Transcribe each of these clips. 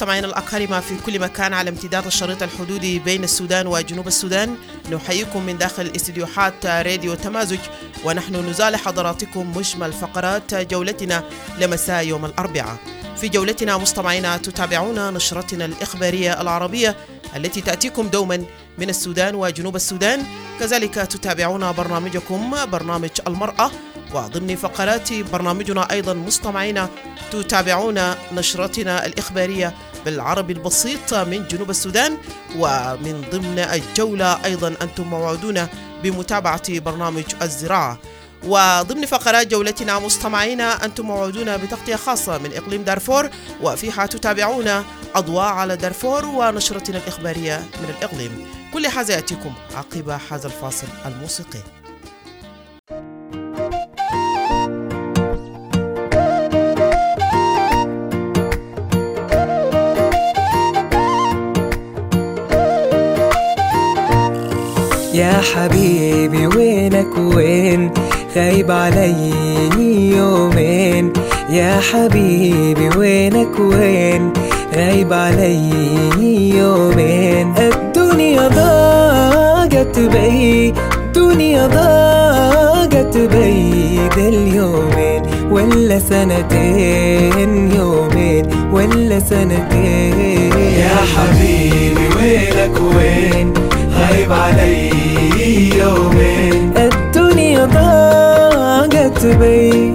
مستمعينا الأكارم في كل مكان على امتداد الشريط الحدودي بين السودان وجنوب السودان، نحييكم من داخل استديوهات راديو تمازج، ونحن نزال حضراتكم مجمل فقرات جولتنا لمساء يوم الأربعاء. في جولتنا مستمعينا تتابعون نشرتنا الإخبارية العربية التي تأتيكم دوما من السودان وجنوب السودان، كذلك تتابعون برنامجكم برنامج المرأة، وضمن فقرات برنامجنا أيضا مستمعينا تتابعون نشرتنا الإخبارية بالعربي البسيط من جنوب السودان، ومن ضمن الجولة أيضا أنتم موعودون بمتابعة برنامج الزراعة. وضمن فقرات جولتنا مستمعينا أنتم موعودون بتغطية خاصة من إقليم دارفور، وفيها تتابعون أضواء على دارفور ونشرتنا الإخبارية من الإقليم. كل هذا يأتيكم عقب هذا الفاصل الموسيقي. يا حبيبي وينك وين؟ غايب علي يومين. يا حبيبي وينك وين؟ غايب علي يومين. الدنيا ضاقت بي، الدنيا ضاقت بي، ده اليومين ولا سنتين، يومين ولا سنتين. يا حبيبي وينك وين؟ غايب علي يومين. الدنيا ضاقت بي،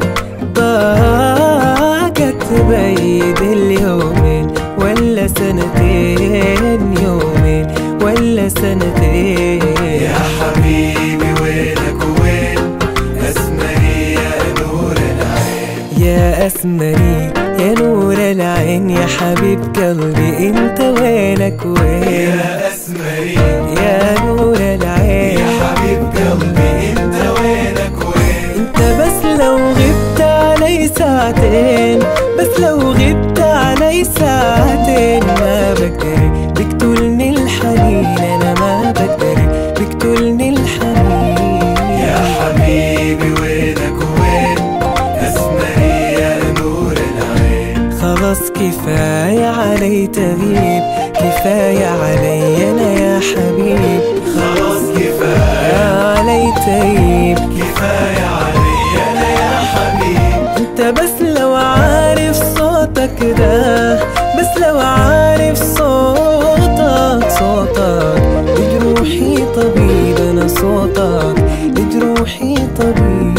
ضاقت بي، ده اليومين ولا سنتين، يومين ولا سنتين. يا حبيبي وينك وين؟ أسمري يا نور العين، يا أسمري يا نور العين، يا حبيب قلبي انت وينك وين؟ يا أسمري يا نور العين، يا حبيب قلبي انت وينك وين؟ انت بس لو غبت علي ساعتين، بس لو غبت علي ساعتين، ما بقدر بقتلني الحنين، انا ما بقدر بقتلني الحنين. يا حبيبي وينك وين؟ أسمري يا نور العين. خلاص كفاية علي تغيب، كفاية علي أنا يا حبيب، خلاص كفاية علي تغيب، كفاية علي أنا يا حبيب. انت بس لو عارف صوتك ده، بس لو عارف صوتك، صوتك بجروحي طبيب، أنا صوتك بجروحي طبيب.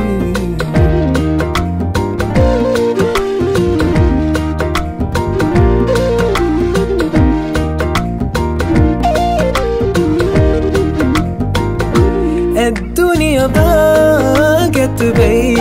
الدنيا ضاقت بي،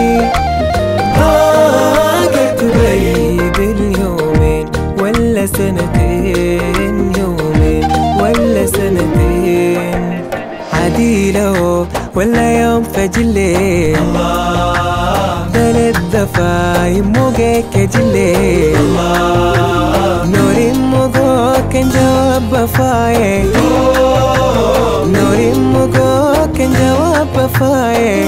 ضاقت بي، باليومين ولا سنتين، يومين ولا سنتين. عديلة ولا يوم فجلي، الله بلد دفايم موجك جلي، الله نوري موجوك جواب بفاي، نوري موجوك جواب بفاي.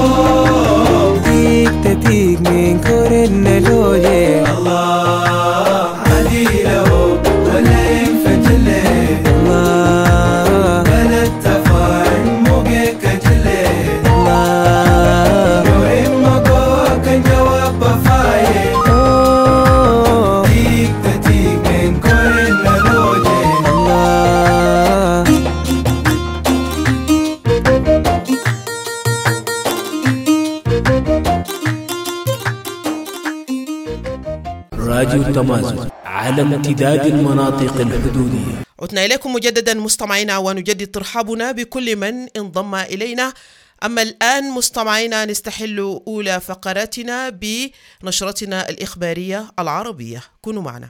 ديك تتيك من كورن لولي، الله عديله ولا ينفتله، الله بلد تفاهم موجك جله، الله نوري مقوك جواب بفايه، أوه ديك تتيك من كل لوجه. الله. راديو تمازج على امتداد المناطق الحدودية. عدنا إليكم مجددا مستمعينا، ونجدد ترحابنا بكل من انضم إلينا. أما الآن مستمعينا نستحل أولى فقراتنا بنشرتنا الإخبارية العربية، كونوا معنا.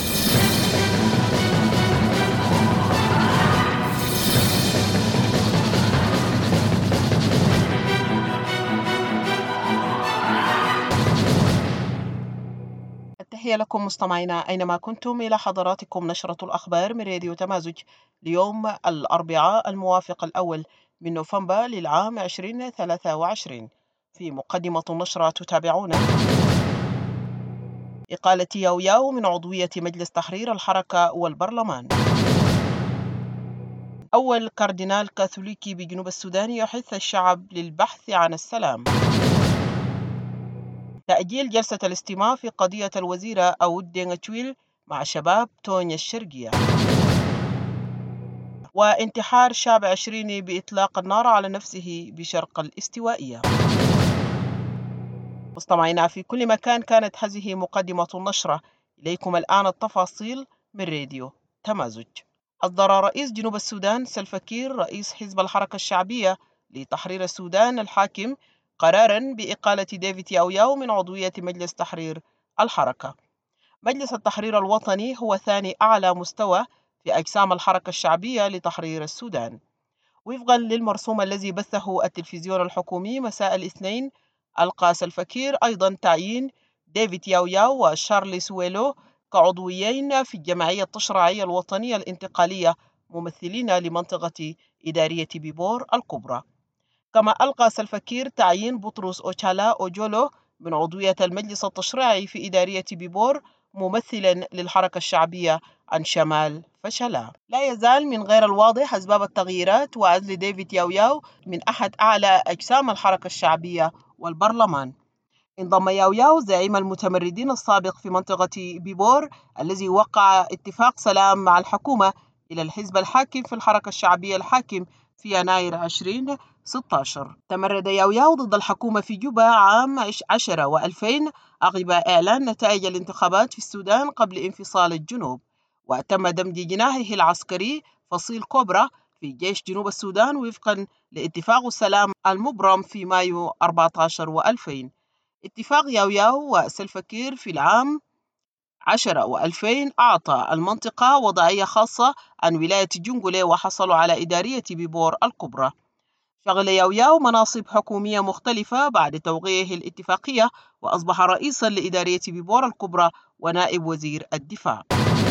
التحية لكم مستمعينا أينما كنتم، إلى حضراتكم نشرة الأخبار من راديو تمازج ليوم الأربعاء الموافق الأول من نوفمبر للعام 2023. في مقدمة النشرة تتابعون إقالة ياو ياو من عضوية مجلس تحرير الحركة والبرلمان. أول كاردينال كاثوليكي بجنوب السودان يحث الشعب للبحث عن السلام. تأجيل جلسة الاستماع في قضية الوزيرة أود دينغ تشويل مع شباب تونيا الشرقية. وانتحار شاب 20 بإطلاق النار على نفسه بشرق الاستوائية. مستمعينا في كل مكان، كانت هذه مقدمة النشرة. إليكم الآن التفاصيل من راديو تمازج. أصدر رئيس جنوب السودان سلفا كير رئيس حزب الحركة الشعبية لتحرير السودان الحاكم قراراً بإقالة ديفيد ياو ياو من عضوية مجلس تحرير الحركة. مجلس التحرير الوطني هو ثاني أعلى مستوى في أجسام الحركة الشعبية لتحرير السودان. وفقاً للمرسوم الذي بثه التلفزيون الحكومي مساء الاثنين، ألقى سلفا كير أيضاً تعيين ديفيد ياو ياو وشارلي سويلو كعضويين في الجمعية التشريعية الوطنية الانتقالية ممثلين لمنطقة إدارية بيبور الكبرى. كما ألقى سلفا كير تعيين بطرس أوشالا أوجولو من عضوية المجلس التشريعي في إدارية بيبور ممثلا للحركة الشعبية عن شمال فشلا. لا يزال من غير الواضح أسباب التغييرات وعزل ديفيد ياو ياو من أحد أعلى أجسام الحركة الشعبية والبرلمان. انضم ياو ياو زعيم المتمردين السابق في منطقة بيبور الذي وقع اتفاق سلام مع الحكومة إلى الحزب الحاكم في الحركة الشعبية الحاكم في يناير 2016. تمرد ياو ياو ضد الحكومة في جوبا عام 10 و2000 عقب إعلان نتائج الانتخابات في السودان قبل انفصال الجنوب، وتم دمج جناحه العسكري فصيل كوبرا في جيش جنوب السودان وفقا لاتفاق السلام المبرم في مايو 14 و2000. اتفاق ياو ياو وسلفا كير في العام 10 و2000 أعطى المنطقة وضعية خاصة عن ولاية جنجولي، وحصلوا على إدارية بيبور الكبرى. شغل ياو ياو مناصب حكومية مختلفة بعد توقيعه الاتفاقية، وأصبح رئيسا لإدارية بيبور الكبرى ونائب وزير الدفاع.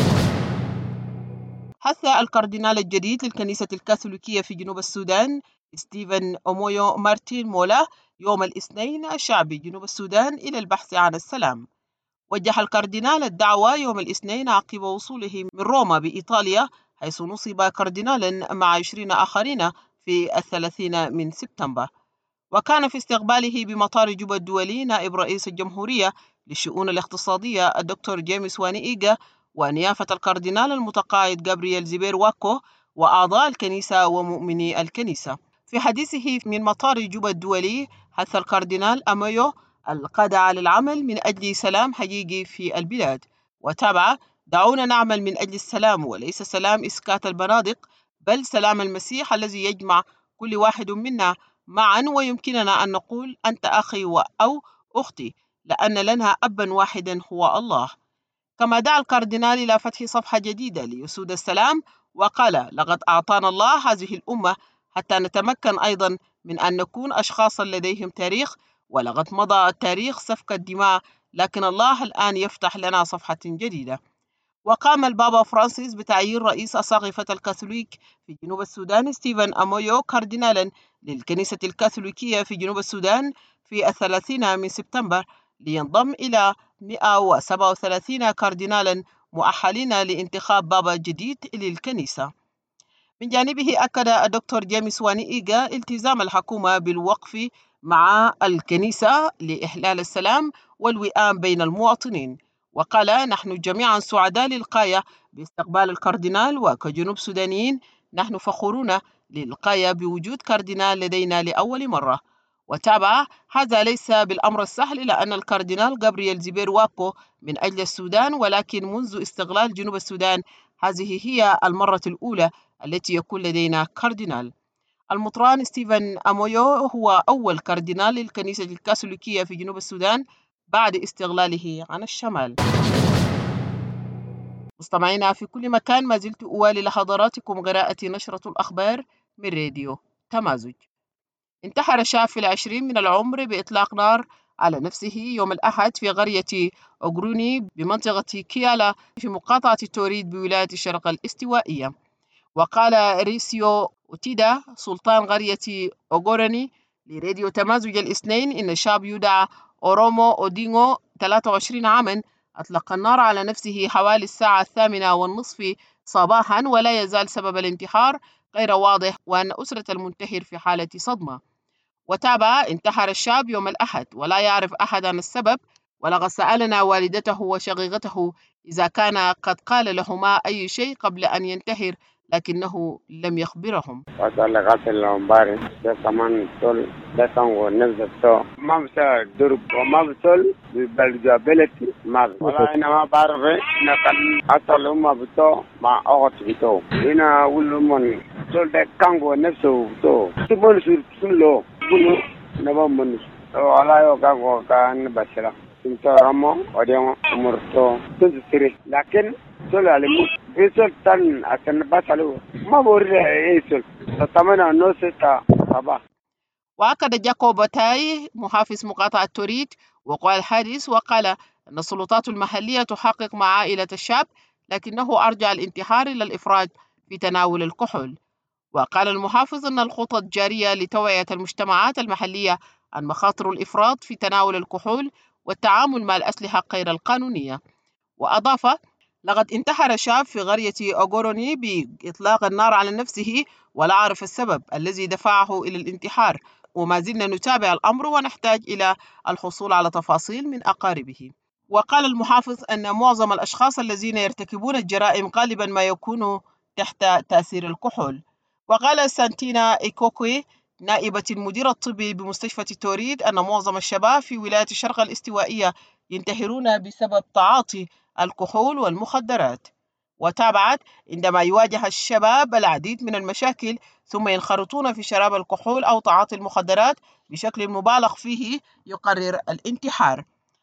حث الكاردينال الجديد للكنيسة الكاثوليكية في جنوب السودان ستيفن أمويو مارتين مولا يوم الاثنين الشعب جنوب السودان إلى البحث عن السلام. وجه الكاردينال الدعوة يوم الاثنين عقب وصوله من روما بإيطاليا، حيث نصب كاردينالا مع 20 آخرين في 30 من سبتمبر. وكان في استقباله بمطار جوبا الدولي نائب رئيس الجمهورية للشؤون الاقتصادية الدكتور جيمس واني إيجا، ونيافة الكاردينال المتقاعد جابرييل زيبير واكو، وأعضاء الكنيسة ومؤمني الكنيسة. في حديثه من مطار جوبا الدولي حث الكاردينال أميو القادة على العمل من أجل سلام حقيقي في البلاد، وتابع: دعونا نعمل من أجل السلام، وليس سلام إسكات البنادق، بل سلام المسيح الذي يجمع كل واحد منا معا، ويمكننا أن نقول أنت أخي أو أختي، لأن لنا أبا واحدا هو الله. كما دعا الكاردينال إلى فتح صفحة جديدة ليسود السلام، وقال: لقد أعطانا الله هذه الأمة حتى نتمكن أيضا من أن نكون أشخاصا لديهم تاريخ، ولقد مضى التاريخ سفك الدماء، لكن الله الآن يفتح لنا صفحة جديدة. وقام البابا فرانسيس بتعيين رئيس أساقفة الكاثوليك في جنوب السودان ستيفن أمويو كاردينالا للكنيسة الكاثوليكية في جنوب السودان في 30 من سبتمبر، لينضم إلى 137 كاردينالا مؤهلين لانتخاب بابا جديد للكنيسة. من جانبه أكد الدكتور جيمس واني إيجا التزام الحكومة بالوقف مع الكنيسة لإحلال السلام والوئام بين المواطنين، وقال: نحن جميعا سعداء للغاية باستقبال الكاردينال، وكجنوب سودانيين نحن فخورون للغاية بوجود كاردينال لدينا لأول مرة. وتابع: هذا ليس بالأمر السهل، لأن الكاردينال جابرييل زيبير واكو من أجل السودان، ولكن منذ استقلال جنوب السودان هذه هي المرة الأولى التي يكون لدينا كاردينال. المطران ستيفن أمويو هو أول كاردينال للكنيسة الكاثوليكية في جنوب السودان بعد استقلاله عن الشمال. مستمعينا في كل مكان، ما زلت أوالي لحضراتكم قراءة نشرة الأخبار من راديو تمازج. انتحر شاب في 20 من العمر بإطلاق نار على نفسه يوم الأحد في قرية أوغروني بمنطقة كيالا في مقاطعة توريد بولاية الشرق الاستوائية. وقال ريسيو أوتيدا سلطان قرية أوغوراني لراديو تمازج الاثنين إن شاب يدعى أورومو أودينغو 23 عاما أطلق النار على نفسه حوالي الساعة 8:30 صباحا، ولا يزال سبب الانتحار غير واضح، وأن أسرة المنتحر في حالة صدمة. وتابع: انتحر الشاب يوم الأحد ولا يعرف أحد عن السبب، ولقد سألنا والدته وشقيقته إذا كان قد قال لهما أي شيء قبل أن ينتحر، لكنه لم يخبرهم. وصل غسل امبارح ده كمان طول ده كان ونفس الصو ما بصير درب وما بصير بالجابلتي ما ولا أنا ما بعرف نكال أصل هم بتو مع أخت بتو هنا أقول من طول ده كان ونفسه بتو تبون سلو بلو نبى منش ولا يوكا كان بشرة انت رامو وديم مرتو تنسري لكن طول عليك بيسول تن عشان بسالو ما بوري ايسول تمنى نوستا صباح. وأكد جاكو باتاي محافظ مقاطعة توريد وقوع الحادث، وقال أن السلطات المحلية تحقق مع عائلة الشاب، لكنه أرجع الانتحار إلى الإفراج في تناول الكحول. وقال المحافظ أن الخطط جارية لتوعية المجتمعات المحلية عن مخاطر الإفراط في تناول الكحول والتعامل مع الأسلحة غير القانونية. وأضاف: لقد انتحر شاب في قرية أوغوروني بإطلاق النار على نفسه ولا أعرف السبب الذي دفعه إلى الانتحار، وما زلنا نتابع الأمر ونحتاج إلى الحصول على تفاصيل من أقاربه. وقال المحافظ أن معظم الأشخاص الذين يرتكبون الجرائم غالبا ما يكونوا تحت تأثير الكحول. وقال سانتينا إيكوكوي نائبة المدير الطبي بمستشفى توريد أن معظم الشباب في ولاية الشرق الاستوائية ينتحرون بسبب تعاطي الكحول والمخدرات. وتابعت: عندما يواجه الشباب العديد من المشاكل ثم ينخرطون في شراب الكحول أو تعاطي المخدرات بشكل مبالغ فيه يقرر الانتحار.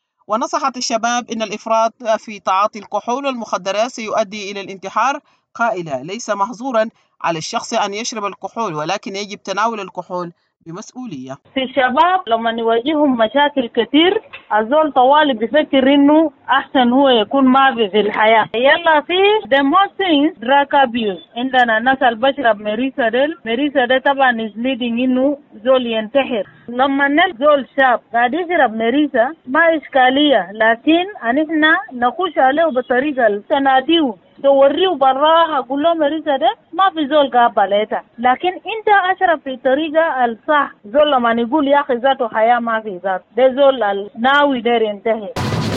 ونصحت الشباب أن الإفراط في تعاطي الكحول والمخدرات سيؤدي إلى الانتحار، قائلة: ليس محظورا على الشخص أن يشرب الكحول، ولكن يجب تناول الكحول بمسؤولية. في الشباب لما يواجههم مشاكل كتير الزول طوالي بيفكر انه احسن هو يكون ما في الحياة. يلا في the most things drug abuse عندنا الناس اللي بشرب مريسة ده طبعا is leading انه زول ينتحر. لما زول شاب قاعد يشرب مريسة ما اشكالية، لكن احنا نخش عليه بطريقة تناديه توريه براها قول له مريسة ده ما في زول قابلتها، لكن انت اشرب في طريقة الصح. زول لما يقول يا اخي ذاته حياة ما في ذات ده زول ناوي داير ينتهي.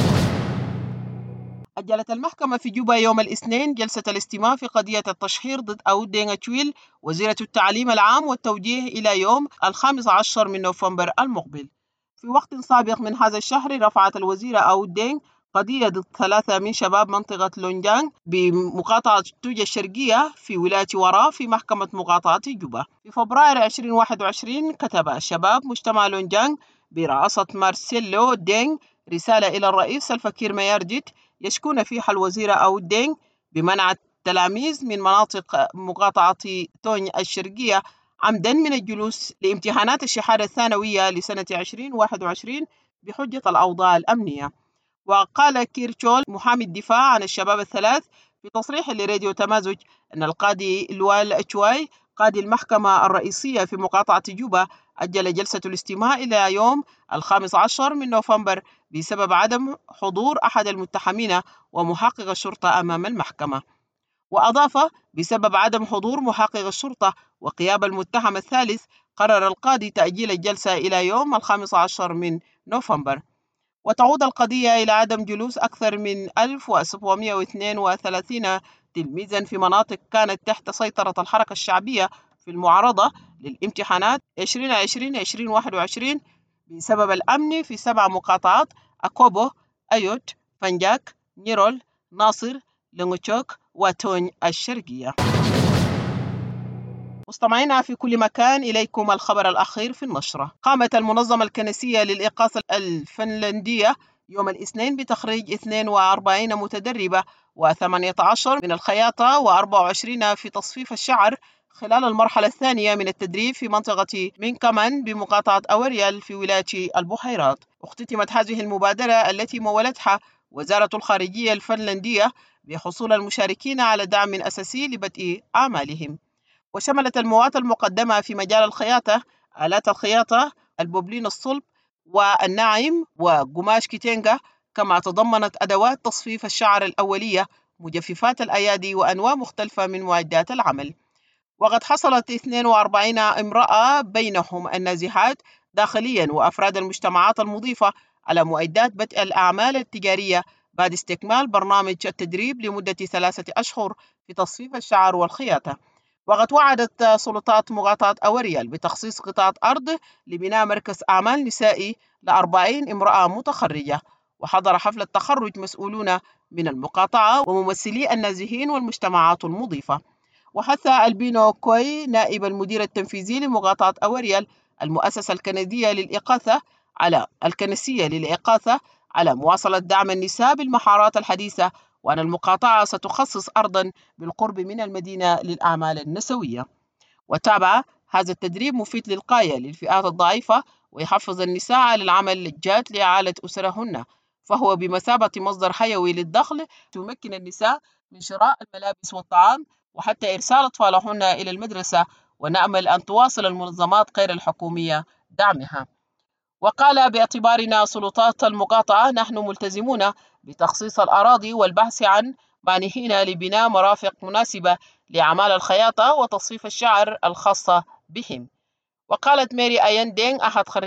أجلت المحكمة في جوبا يوم الاثنين جلسة الاستماع في قضية التشهير ضد أود دينغ تشويل وزيرة التعليم العام والتوجيه إلى يوم 15 من نوفمبر المقبل. في وقت سابق من هذا الشهر رفعت الوزيرة أود دينغ قضية ضد 3 من شباب منطقة لونجانغ بمقاطعة توجة الشرقية في ولاية ورا في محكمة مقاطعة جوبا. في فبراير 2021 كتب الشباب مجتمع لونجانغ برئاسة مارسيلو دينغ رسالة إلى الرئيس سلفا كير مايارديت يشكون فيها الوزيرة أود دينغ بمنع التلاميذ من مناطق مقاطعة تونج الشرقية عمدا من الجلوس لامتحانات الشهادة الثانوية لسنة 2021 بحجة الأوضاع الأمنية. وقال كيرتشول محامي الدفاع عن الشباب الثلاث في تصريح لراديو تمازج أن القاضي لوال أتشواي قاضي المحكمة الرئيسية في مقاطعة جوبا أجل جلسة الاستماع إلى يوم 15 من نوفمبر بسبب عدم حضور أحد المتهمين ومحقق الشرطة أمام المحكمة. وأضاف: بسبب عدم حضور محقق الشرطة وغياب المتهم الثالث قرر القاضي تأجيل الجلسة إلى يوم 15 من نوفمبر. وتعود القضية إلى عدم جلوس أكثر من 1732 تلميذا في مناطق كانت تحت سيطرة الحركة الشعبية في المعارضة للامتحانات 2020-2021 بسبب الأمن في 7 مقاطعات: أكوبو، أيوت، فنجاك، نيرول، ناصر، لنغوتشوك وتونج الشرقية. مستمعينا في كل مكان، إليكم الخبر الأخير في النشرة. قامت المنظمة الكنسية للإغاثة الفنلندية يوم الاثنين بتخريج 42 متدربة و18 من الخياطة و24 في تصفيف الشعر خلال المرحلة الثانية من التدريب في منطقة مينكامان بمقاطعة أوريال في ولاية البحيرات. اختتمت هذه المبادرة التي مولتها وزارة الخارجية الفنلندية بحصول المشاركين على دعم أساسي لبدء أعمالهم، وشملت المواد المقدمة في مجال الخياطة آلات الخياطة، البوبلين الصلب والناعم وقماش كيتينغا، كما تضمنت أدوات تصفيف الشعر الأولية، مجففات الأيادي وأنواع مختلفة من معدات العمل. وقد حصلت 42 امرأة بينهم النازحات داخليا وأفراد المجتمعات المضيفة على معدات بدء الأعمال التجارية بعد استكمال برنامج التدريب لمدة 3 أشهر في تصفيف الشعر والخياطة. وقد وعدت سلطات مقاطعة أوريال بتخصيص قطعة أرض لبناء مركز أعمال نسائي ل40 امرأة متخرجة. وحضر حفل التخرج مسؤولون من المقاطعة وممثلي النازحين والمجتمعات المضيفة. وحث ألبينو كوي نائب المدير التنفيذي لمقاطعة أوريال المؤسسة الكندية للإغاثة على مواصلة دعم النساء بالمهارات الحديثة، وأن المقاطعة ستخصص أرضاً بالقرب من المدينة للأعمال النسوية. وتابع هذا التدريب مفيد للغاية للفئات الضعيفة ويحفز النساء على العمل الجاد لإعالة أسرهن، فهو بمثابة مصدر حيوي للدخل تمكن النساء من شراء الملابس والطعام وحتى إرسال أطفالهن إلى المدرسة، ونأمل أن تواصل المنظمات غير الحكومية دعمها. وقال باعتبارنا سلطات المقاطعة نحن ملتزمون بتخصيص الأراضي والبحث عن مانحين لبناء مرافق مناسبة لأعمال الخياطة وتصفيف الشعر الخاصة بهم. وقالت ميري أيان دينغ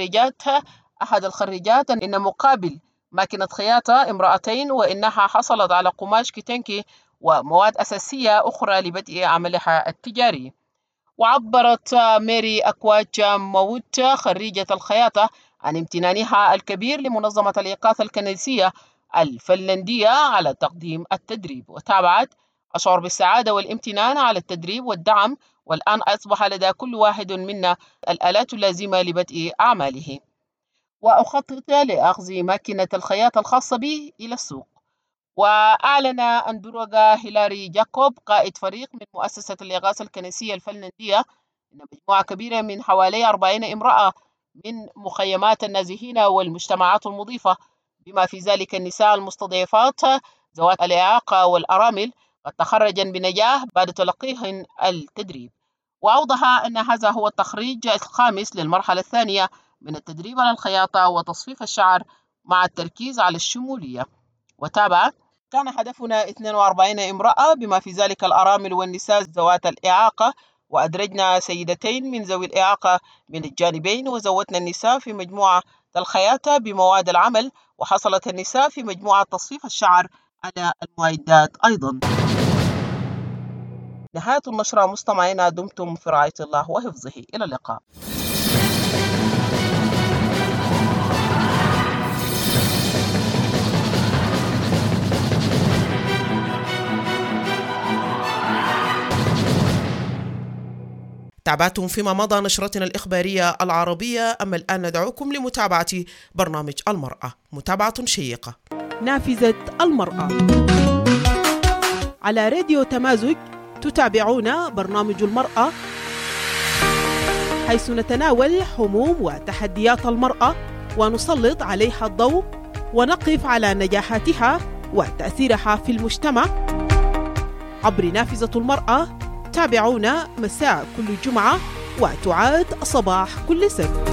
أحد الخريجات إن مقابل ماكينة خياطة امرأتين وإنها حصلت على قماش كتنكي ومواد أساسية أخرى لبدء عملها التجاري. وعبرت ميري أكواج موت خريجة الخياطة عن امتنانها الكبير لمنظمة الإغاثة الكنسية الفنلندية على تقديم التدريب. وتابعت: أشعر بالسعادة والامتنان على التدريب والدعم، والآن أصبح لدى كل واحد منا الآلات اللازمة لبدء أعماله، وأخطط لأخذ ماكينة الخياطة الخاصة بي إلى السوق. وأعلن أندروغا هيلاري جاكوب قائد فريق من مؤسسة الإغاثة الكنسية الفنلندية أن مجموعة كبيرة من حوالي 40 امرأة من مخيمات النازحين والمجتمعات المضيفة بما في ذلك النساء المستضعفات ذوات الإعاقة والأرامل قد تخرجن بنجاح بعد تلقيهن التدريب. وأوضح أن هذا هو التخريج الخامس للمرحلة الثانية من التدريب على الخياطة وتصفيف الشعر مع التركيز على الشمولية. وتابع: كان هدفنا 42 امرأة بما في ذلك الأرامل والنساء ذوات الإعاقة، وأدرجنا سيدتين من ذوي الإعاقة من الجانبين، وزودنا النساء في مجموعة الخياطة بمواد العمل، وحصلت النساء في مجموعة تصفيف الشعر على المعدات أيضا. نهاية النشرة مستمعينا، دمتم في رعاية الله وحفظه، إلى اللقاء. تابعتم فيما مضى نشرتنا الإخبارية العربية، أما الآن ندعوكم لمتابعة برنامج المرأة، متابعة شيقة. نافذة المرأة على راديو تمازج. تتابعون برنامج المرأة، حيث نتناول هموم وتحديات المرأة ونسلط عليها الضوء ونقف على نجاحاتها وتأثيرها في المجتمع عبر نافذة المرأة. تابعونا مساء كل جمعة وتعاد صباح كل سبت.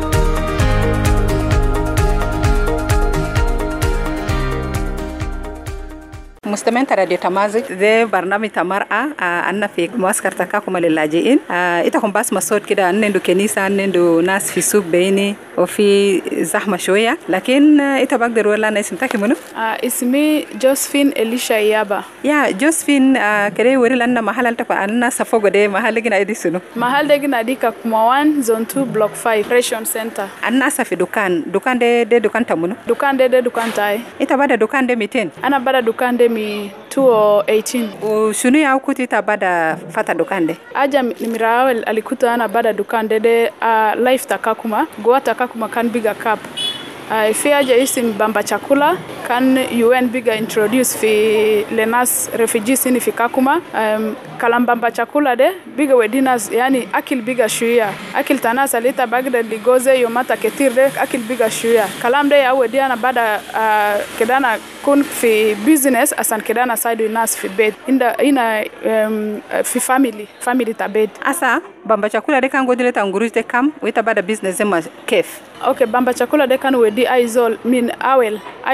مستمعين راديو تمازج، ده برنامج المرأة. أنا في معسكر تكاكم للاجئين. إتاكم بس مسود كده، نندو كنيسة، نندو ناس في سوق بيني وفي زحمة شوية، لكن إتا بقدر ولا أنا اسمك منو؟ اسمي جوزفين إليشا يابا. يا جوزفين، كده وري لنا محل التقى أنا سفوق ده محل جنا إدي سنو؟ محل ده جنا دي كوموان زون 2 بلوك 5 ريشون سنتر. أنا سافي دكان ده دكان تمنو؟ دكان ده دكان تاي. إتا بدا دكان ده 200. أنا بدا دكان ده 2018. وشنو يا ukuti tabada fata dukande? Aja nimirawe alikuta ana bada dukande de life takakuma goa takakuma kan biga cup. Fi aja isim bamba chakula kan UN biga introduce fi lenas refugees ini fi kakuma. Kalambamba chakula de biga wedinas, yani akil biga shuya akil tanasa lita bagda ligoze yomata ketir de akil biga shuya kalam de ya wediana bada kedana kun fi business asan kedana side nas fi bed ina fi family ta bed asa bamba chakula de kan godile tangurute kam wita bada business ema kef. Okay, bamba chakula de kan wedi aizol min awel aizol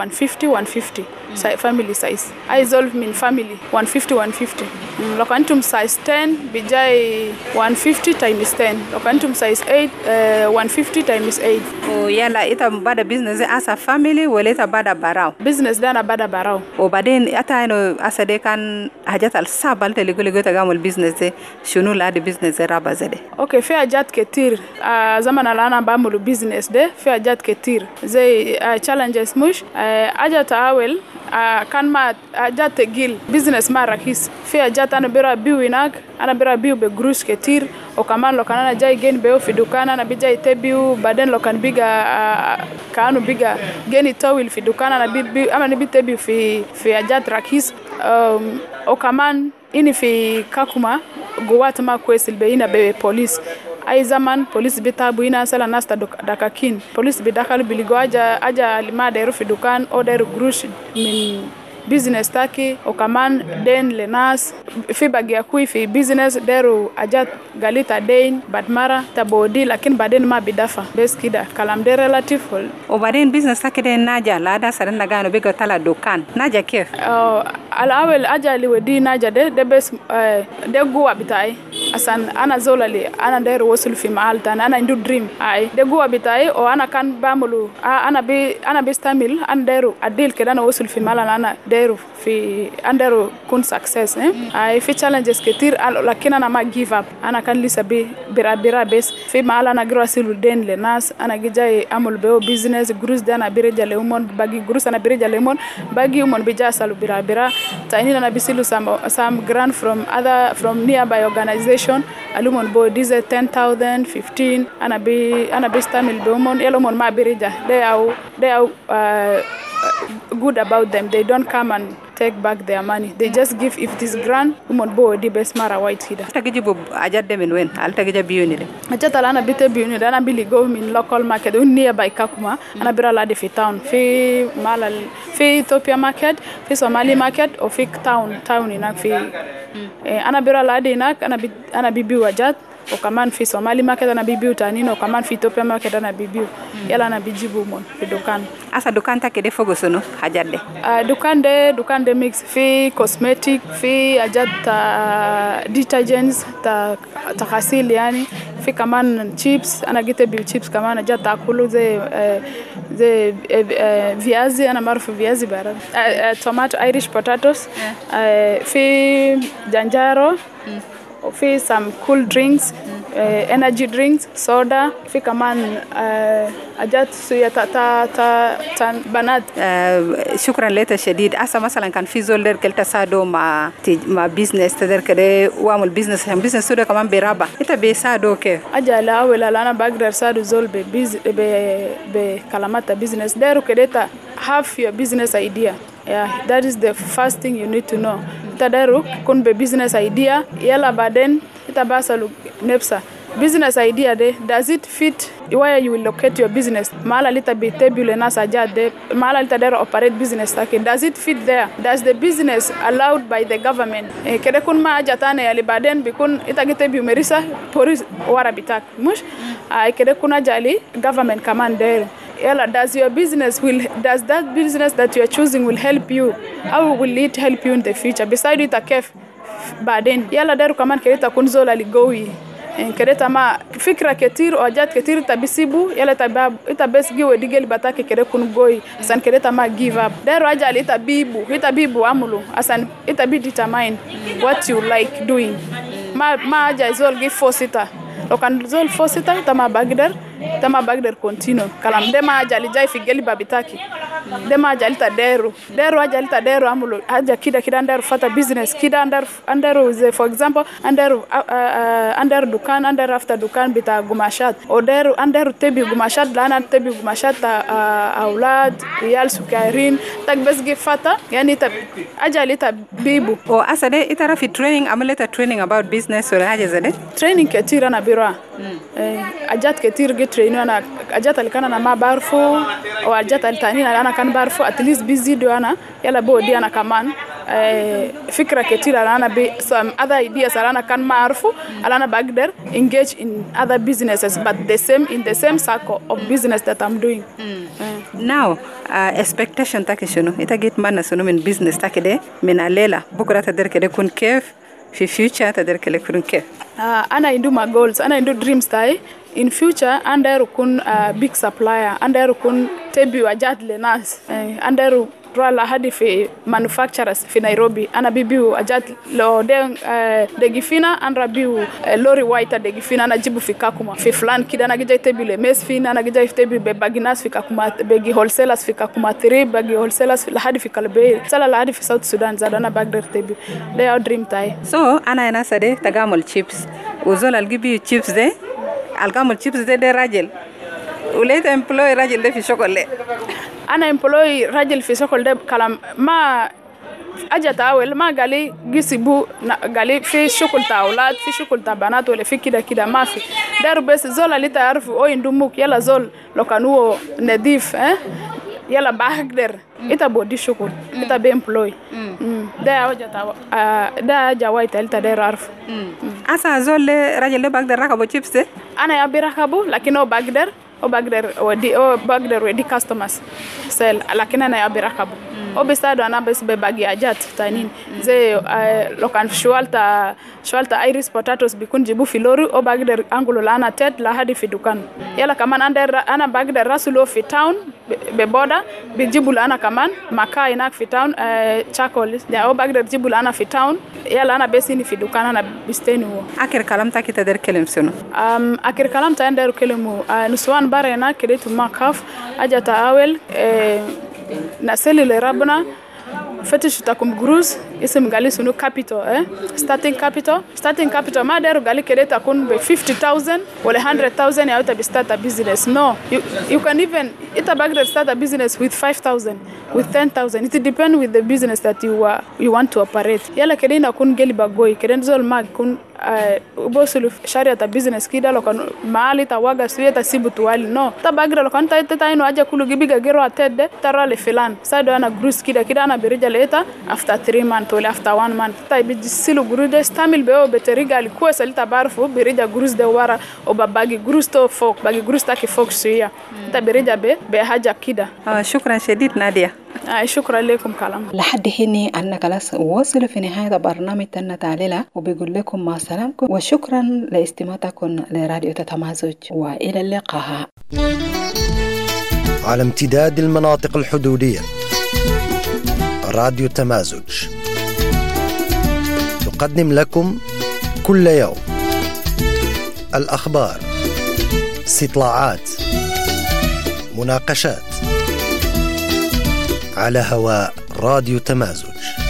150 family size. I solve mean family 150. Lokantum size 10 bijai 150 times 10. Lokantum size 8 150 times 8. Oh yala ita bada business as a family wala ita bada barao. Business dana bada barao. O baden ata ino asade kan hajat al sabal teligule tagamul business shunu la de business raba zade. Okay, fi hajat ketir zaman alana bamulu business de fi hajat ketir. Zai challenges mush hajat awel kan ma hajat gil business ma rakis. Fi hajat ana bira biwinak ana bira biu be grus ketir o kaman lo kanana jai gen be fi dukana na bijai tebiu baden lo kan biga kanu biga geni tawil fi dukana na bi ama ni bitebiu fi hajat rakis o kaman ini fi Kakuma guwat ma kwesil be ina be police ay zaman police bitabu ina sala nasta dakakin police bidakal biligo aja limada fi dukan order grush min business taki o kaman den lenas fi bagia kui fi business deru ajat galita den badmara tabodi lakin baden ma bidafa bes kida kalam de relative o baden business taki den naja lada saran daga no bego tala dukan naja kef alawel aja liwedi naja de bes de guwa bitai asan ana zolali ana deru wasul fi maalta ana indu dream ay de guwa bitai o ana kan bamulu ana bi stamil an deru adil kedana wasul fi malana ana deru fi andero kun success ay fi challenges ketir lakina na ma give up ana kan lisa bi bira bes fi mala na grasilu den le nas ana gijay amul be business grus dana bireja le umon bagi grus ana bireja le umon bagi umon bija salu bira tani na bisilu some grant from nearby organization alumon bo dize 10,000 15 ana bi stamil be umon elomon ma bireja they are good about them. They don't come and take back their money. They just give if this grant umon bo di besmara white hida. Tagijibu ajat dem wen al tagija biuni de. Ajat ala na bite biuni dana bili go in local market nearby Kakuma ana bira la de fi town fi malal fi Ethiopia market fi Somali market or fi town ina fi ana bira la de ina ana bibi wajat o kaman fi Somali market ana bibiu tanino o kaman fi Ethiopia market ana bibiu yala na bijibu mon fi dukan asa dukan ta kede fogo sono hajade dukan de mix fi cosmetic fi ajata detergents ta ghasil yani fi kaman chips ana gite biu chips kaman ajata kulu ze viazi ana marufu viazi bara tomato Irish potatoes fi janjaro fi some cool drinks energy drinks soda fi kaman ajat suya ta banat shukran leta shadid asa masalan kan fi zolder kelta sado ma business tader kade wamul business suda kaman beraba ita be sado ke ajala wala lana bagdar sado zol be kalamata business deru kedeta have your business idea. Yeah, that is the first thing you need to know. Tadaru kun be business idea yala baden itabasalu nepsa business idea de does it fit where you will locate your business mala lita be table na sajade mala lita there operate business take does it fit there does the business allowed by the government kede kun ma ajatane yali baden bikun itagite bi merisa police wara bitak mush kede kun ajali government command there yala does that business that you are choosing will help you how will it help you in the future beside it a kef baden yala daru kaman keleta kunzola ligowi kereta ma fikra ketir o ajat ketir tabisibu yala tabab itabes giwe digel batake kere kun goy san kereta ma give up daru ajali itabibu amulu asan itabi determine what you like doing ma aja zol give forcita lokan zol forcita tama bagder continue kalam dema ajali jai figeli babitaki dema ajali ta deru ajali ta deru amulu aja kida ndaru fata business kida ndaru for example ndaru dukan ndaru after dukan bita gumashat o deru ndaru tebi gumashat lana tebi gumashat aulad riyal sukarin tagbesgi fata yani ta ajali ta bibu o asade itara fi training amaleta training about business or haja zade training ketira na bira ajat ketir ge train ana ajat alikana na mabarfu o ajat alitani na ana kan barfu at least busy do ana yala bodi ana kaman fikra ketira ana be some other ideas ana kan marfu alana bagder engage in other businesses but in the same circle of business that I'm doing Now, expectation تاكي شنو؟ إنت جيت معنا شنو من business تاكي ده من الليلة بكرة تقدر كده يكون كيف في future تقدر كده يكون كيف؟ أنا عندي my goals أنا عندي dreams تاعي in future أندر يكون big supplier أندر يكون تبي وجات للناس أندر رولا هادي في manufacturers في نيروبي أنا بيبيو أجات لو دقيفينا أنا بيو لوري وايتا دقيفينا أنا جيبو في كاكوما في فلان كده أنا جاي تبي لمس فينا أنا جاي تبي بباقي ناس في كاكوما بيجي هولسيلرز في كاكوما تري بيجي هولسيلرز لهادي في كالبي سلا لهادي في ساوث السودان زاد أنا بقدر تبي ده دريم تاعي أنا ناس ده تجامل chips وزول الجيبي chips ده الجامل chips ده راجل وليت امبلوي راجل ده في شغل ده أنا امبلوي راجل في شغل ده كلام ما أجت أول ما قالي جيسبو قالي في شغل تاع أولاد في شغل تاع بنات ولا في كده ما في دارو بس زول اللي تعرف أو يندموك يلا زول لو كانوا نظيف يلا بقدر إنت بودي شغل إنت بامبلوي ده أوجت ده جواي تلتا ده عارف أسا زول راجل ده بقدر ركبه chips أنا أبي ركبه لكن هو بقدر ودي customers sell لكن أنا أبي ركبه أو بيستعدوا أنا بس بباقي أجات تانين زي لو كان شوالتا ايريس بوتاتوس بيكون جيبو في لوري أو بقدر أنقله لأنا تيت لهادي في دكان يلا كمان أنا بقدر راسلو في تاون ببودا بيجيبوا لأنا كمان مكا هناك في تاون تشاكول أو بقدر جيبوا لأنا في تاون يلا أنا بسيني في دكان أنا بستيني هو آخر كلام تاكي تقدر كلام شنو؟ آخر كلام تقدر كلامه نسوان بارينا كريتو ما كاف أجت أول نسلي لربنا فتش تاكم جروز اسم قالي سنو كابيتال starting capital ما دارو قالي كده تكون ب 50,000 ولا 100,000 يا تبي start a business no you can even إنت بقدر start a business with 5,000 with 10,000 it depends with the business that you want to operate يلا كده نكون جالي بقوي كده نزول ما يكون بوصلوا شارع business كده لو كان مالي تواجه سوية تسيبوا توالي no تبقدر لو كان تاينو أجا كله جيبي غيره أتد ترى لفلان سايدو أنا جروس كده أنا برجع ليتا after 3 months ولا after 1 month طيب بيجسلوا جروس ده استعمل بيو بترجع لكويس اللي تبعرفه برجع جروس ده ورا وبباقي جروس تو فوق باقي جروس تاكي فوق شوية أنت برجع بحاجة كده شكرا شديد نادية شكرا لكم كلام لحد هنا أنا خلاص وصل في نهاية برنامج تنا تعليلا وبيقول لكم مع سلامكم وشكرا لاستماعتكم لراديو تتمازج وإلى اللقاء على امتداد المناطق الحدودية راديو تمازج يقدم لكم كل يوم الأخبار استطلاعات مناقشات على هواء راديو تمازج.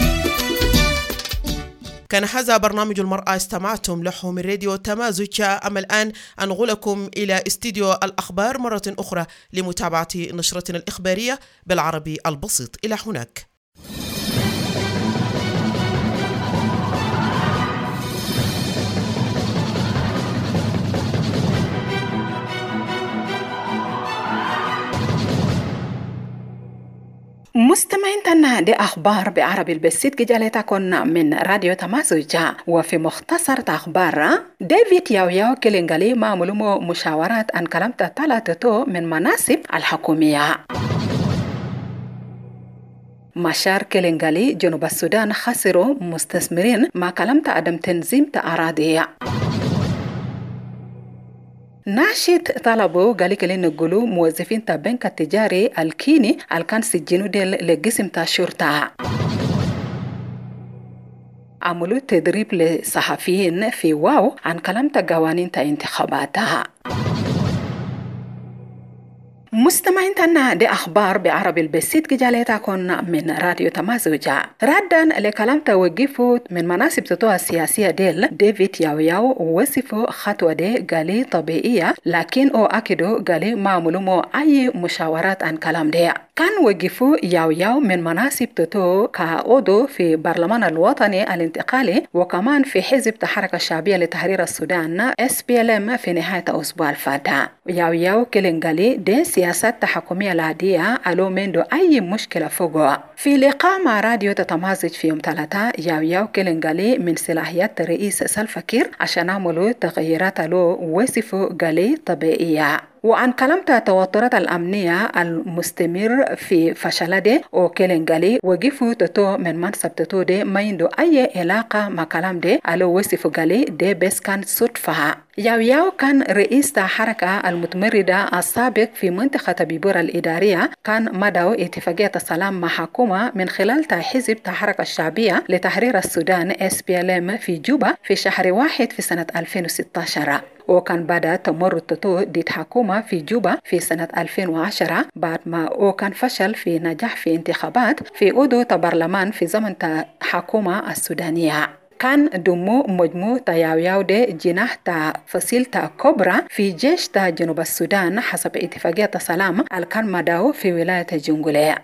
كان هذا برنامج المرأة استمعتم له من راديو تمازج. أما الآن أنقلكم إلى استديو الأخبار مرة أخرى لمتابعة نشرتنا الإخبارية بالعربي البسيط. إلى هناك. مستمعين تنا دي أخبار بعربي البسيط جالتكم من راديو تمازج وفي مختصر أخبار ديفيد ياو كلينغالي معمولو مشاورات عن كلام ثلاثة من مناصب الحكومية. مشار كلينغالي جنوب السودان خسروا مستثمرين مع كلام عدم تنظيم أراضي. ناشط طلبوا قالي كلين نقولوا موظفين تا بنك التجاري الكيني الكان سجنوا ديل لقسم تا شرطة. عملوا تدريب لصحفيين في واو عن كلام تا قوانين تا انتخاباتها. مستمعين تنا دي أخبار بعربي البسيط جالتكم من راديو تمازج. ردا لكلام توقفوا من مناصب تطوع السياسية ديفيد ياو وصفوا خطوة دي قالي طبيعية لكن او أكدوا قالي معمولو أي مشاورات عن كلام دي. كان وقفوا ياو من مناصب تطوع كعضو في برلمان الوطني الانتقالي وكمان في حزب الحركة الشعبية لتحرير السودان SPLM في نهاية أسبوع الفاتح. ياو كلينغالي دي سياسات تحكمية العادية ألو مندو أي مشكلة فوقها. في لقاء مع راديو تتمازج في يوم 3 ياو كلينغالي من صلاحيات رئيس سلفا كير عشان عملوا تغييرات له وصفوا قالي طبيعية. وعن كلمت التوترات الأمنية المستمر في فشلده وكيلنغالي وقفوا تتو من منصب تتو دي ما يندو أي علاقة مع كلام دي ألو وصفوا قالي دي بس كان صدفة. ياو كان رئيس حركة المتمردة السابق في منطقة بيبورا الإدارية، كان مدعو اتفاقية السلام مع حكومة من خلال حزب الحركة الشعبية لتحرير السودان SPLM في جوبا في شهر 1 في سنة 2016. وكان بدأ تمرد تتو ضد حكومة في جوبا في سنة 2010 بعد ما كان فشل في نجاح في انتخابات في عضو برلمان في زمن حكومة السودانية. كان دمو مجموع تياوياو دي جناح فصيل كوبرا في جيش جنوب السودان حسب اتفاقية السلام الكان مداو في ولاية جنجولية.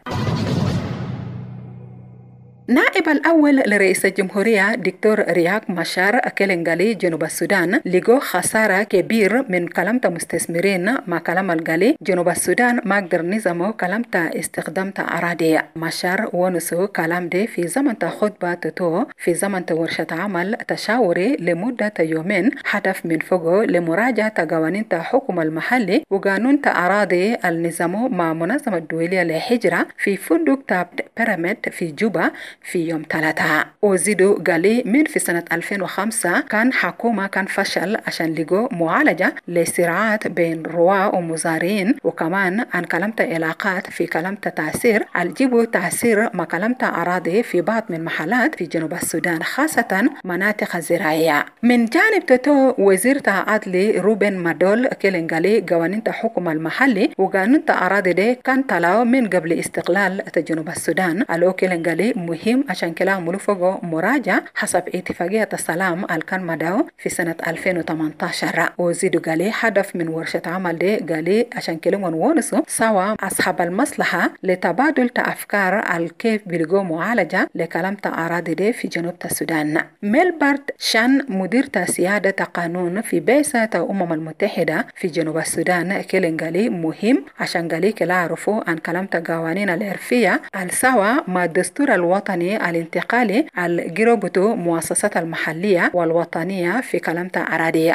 نائب الأول لرئيس الجمهورية دكتور رياك مشار كيلنغالي جنوب السودان لقوا خسارة كبير من كلمة مستثمرين مع كلام الغالي جنوب السودان ما قدر نظامه كلمة استخدام أراضي. مشار ونسو كلام دي في زمن خطبة تتو في زمن ورشة عمل تشاوري لمدة يومين هدف من فوقه لمراجعة قوانين حكم المحلي وقانون أراضي النظام مع منظمة الدولية للهجرة في فندق بيراميد في جوبا في يوم 3. وزيدو قالي من في سنة 2005 كان حكومة كان فشل عشان لقوا معالجة لصراعات بين رواة ومزارعين، وكمان عن كلمة علاقات في كلمة تأثير الجيبو تأثير ما كلمة أراضي في بعض من محلات في جنوب السودان خاصة مناطق زراعية. من جانب تتو وزير عدلي روبن مادول كيلنغالي قوانين حكم المحلي وقانون أراضي دي كان طلعوا من قبل استقلال جنوب السودان. الو كيلنغالي مهم عشان كلام ملوفقه مراجع حسب اتفاقية السلام الكان مداو في سنة 2018. وزيدو قالي هدف من ورشة عمل دي قالي عشان كلام ونسو سوا أصحاب المصلحة لتبادل أفكار الكيف بلقوا معالجة لكلام أراضي دي في جنوب السودان. ميلبرت شان مدير سيادة قانون في بعثة الأمم المتحدة في جنوب السودان كيلنغالي مهم عشان قالي كلا عرفوا عن كلام قوانين العرفية السوا ما الدستور الوطني الانتقالي الجروبتو مؤسسات المحلية والوطنية في كلمة أراضية.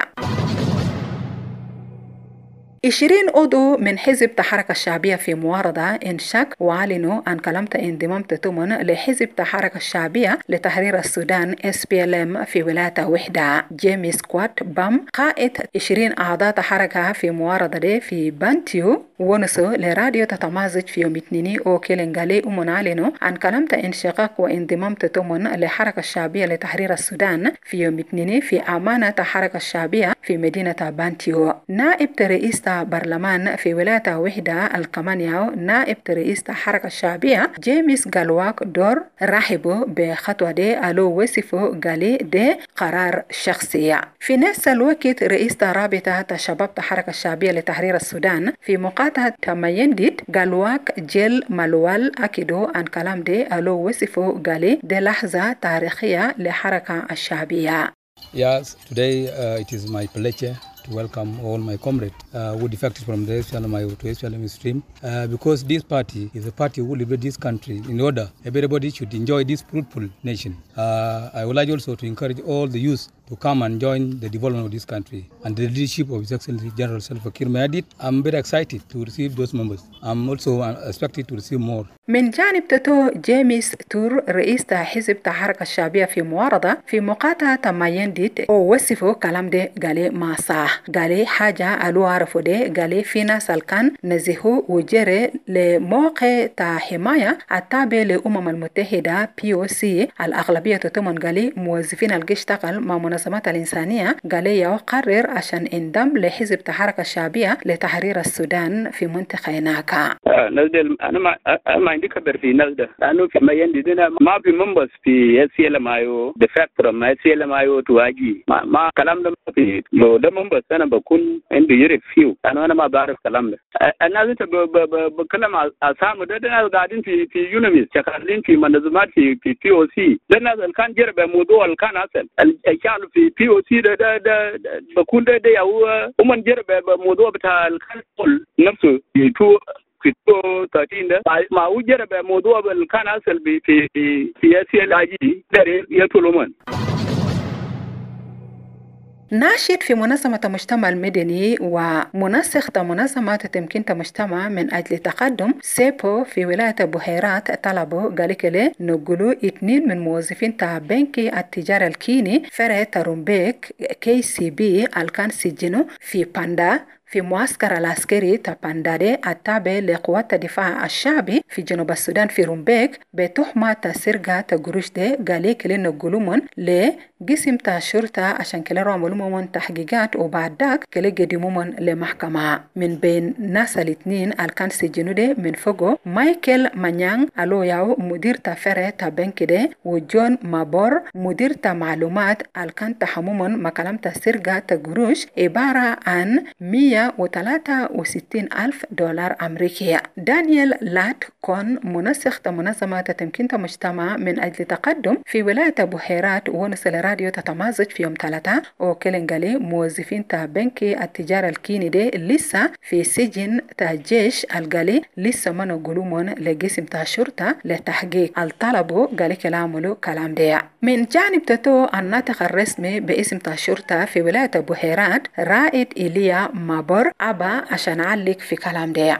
20 عضو من حزب الحركة الشعبية في معارضة انشك وعلنوا عن كلمة انضمام تتمن لحزب الحركة الشعبية لتحرير السودان SPLM في ولاية وحدة. جيمس كوات بام قائد 20 أعضاء حركة في معارضة دي في بانتيو ونسو لراديو تتمازج في يوم 2 وكيلنغالي علنوا عن كلمة انشقاق وانضمام تتمن لحركة الشعبية لتحرير السودان في يوم 2 في أمانة الحركة الشعبية في مدينة بانتيو. نائب رئيس برلمان في ولاية وحدة الكمانياو نائب رئيس الحركة الشعبية جيمس غالواك دور رحبوا بخطوة دي ألو وصفوا قالي دي قرار شخصي. في نفس الوقت رئيس رابطة شباب الحركة الشعبية لتحرير السودان في مقاطعة تمينديد غالواك جيل مالوال أكدوا عن كلام دي ألو وصفوا قالي دي لحظة تاريخية لحركة الشعبية. Yes, today it is my pleasure to welcome all my comrades who defected from the SPLM to SPLM stream because this party is a party who liberate this country in order everybody should enjoy this fruitful nation. I would like also to encourage all the youth to come and join the development of this country and the leadership of His Excellency General Salva Kiir Mayardit. I'm very excited to receive those members. I'm also expected to receive more. من جانب تتو جيمس تور رئيس حزب الحركة الشعبية في معارضة في مقاطعة تمينديد ووصفوا كلام ده قالي ما صح قالي حاجة ألو عرفوا ده قالي في ناس الكان نزهوا وجري لموقع حماية التابع للأمم المتحدة POC الأغلبية تتمن قالي موظفين القشتغل مع منظمات الإنسانية قالي يقرر عشان اندم لحزب الحركة الشعبية لتحرير السودان في منطقة هناك. أنا ما عندي خبر في الناس ده لأنه في مينديد ما في members في SPLM defect from SPLM تواجي ما كلام ده ما في لو ده members أنا بكون عندي يري فيو أنا ما بعرف كلام ده. الناس بكلم أسامو ده ناس قاعدين في يونيميس شغالين في منظمات في POC ده ناس الكان جرب موضوع الكان أصل الشغل في POC ده بكون ده يهو ومن جرب موضوع بتاع الكان نفسه في 13 ده ما وجرب موضوع الكان أصل في SLIG ده يطلبون. ناشط في منظمة المجتمع المدني ومنسق منظمات تمكين المجتمع من أجل تقدم سيبو في ولاية بحيرات طلبوا قالك له نقولوا 2 من موظفين تاع بنكي التجارة الكيني فرع ترومبيك KCB الكان سجنوا في باندا في معسكر العسكري تابانداري التابع لقوات الدفاع الشعبي في جنوب السودان في رومبيك بتهمة سرقة قروش ده قاليك لنا قلومون لقسم الشرطة عشان كلا راملومون تحقيقات وبعد داك كلا قدمومون لمحكمة. من بين ناس الاثنين الكان سجنوا ده من فوقه مايكل مانيان ألوياو مدير تفرع تابنك ده وجون مابور مدير معلومات الكان تحمومون مكالمة سرقة قروش عبارة عن $163,000 أمريكية. دانيال لات كون منسق منظمة تمكين المجتمع من أجل تقدم في ولاية بحيرات ونسل راديو تتمازج في يوم 3 وكلنجالي موظفين تا بنكي التجارة الكيني دي لسه في سجن تا جيش الغالي لسه منو قلومون لقسم تا شرطة لتحقيق الطلبو قالي كلامولو كلام دي. من جانب تتو الناطق الرسمي باسم تا شرطة في ولاية بحيرات رائد إيليا مابور أبا عشان علق في كلام ده.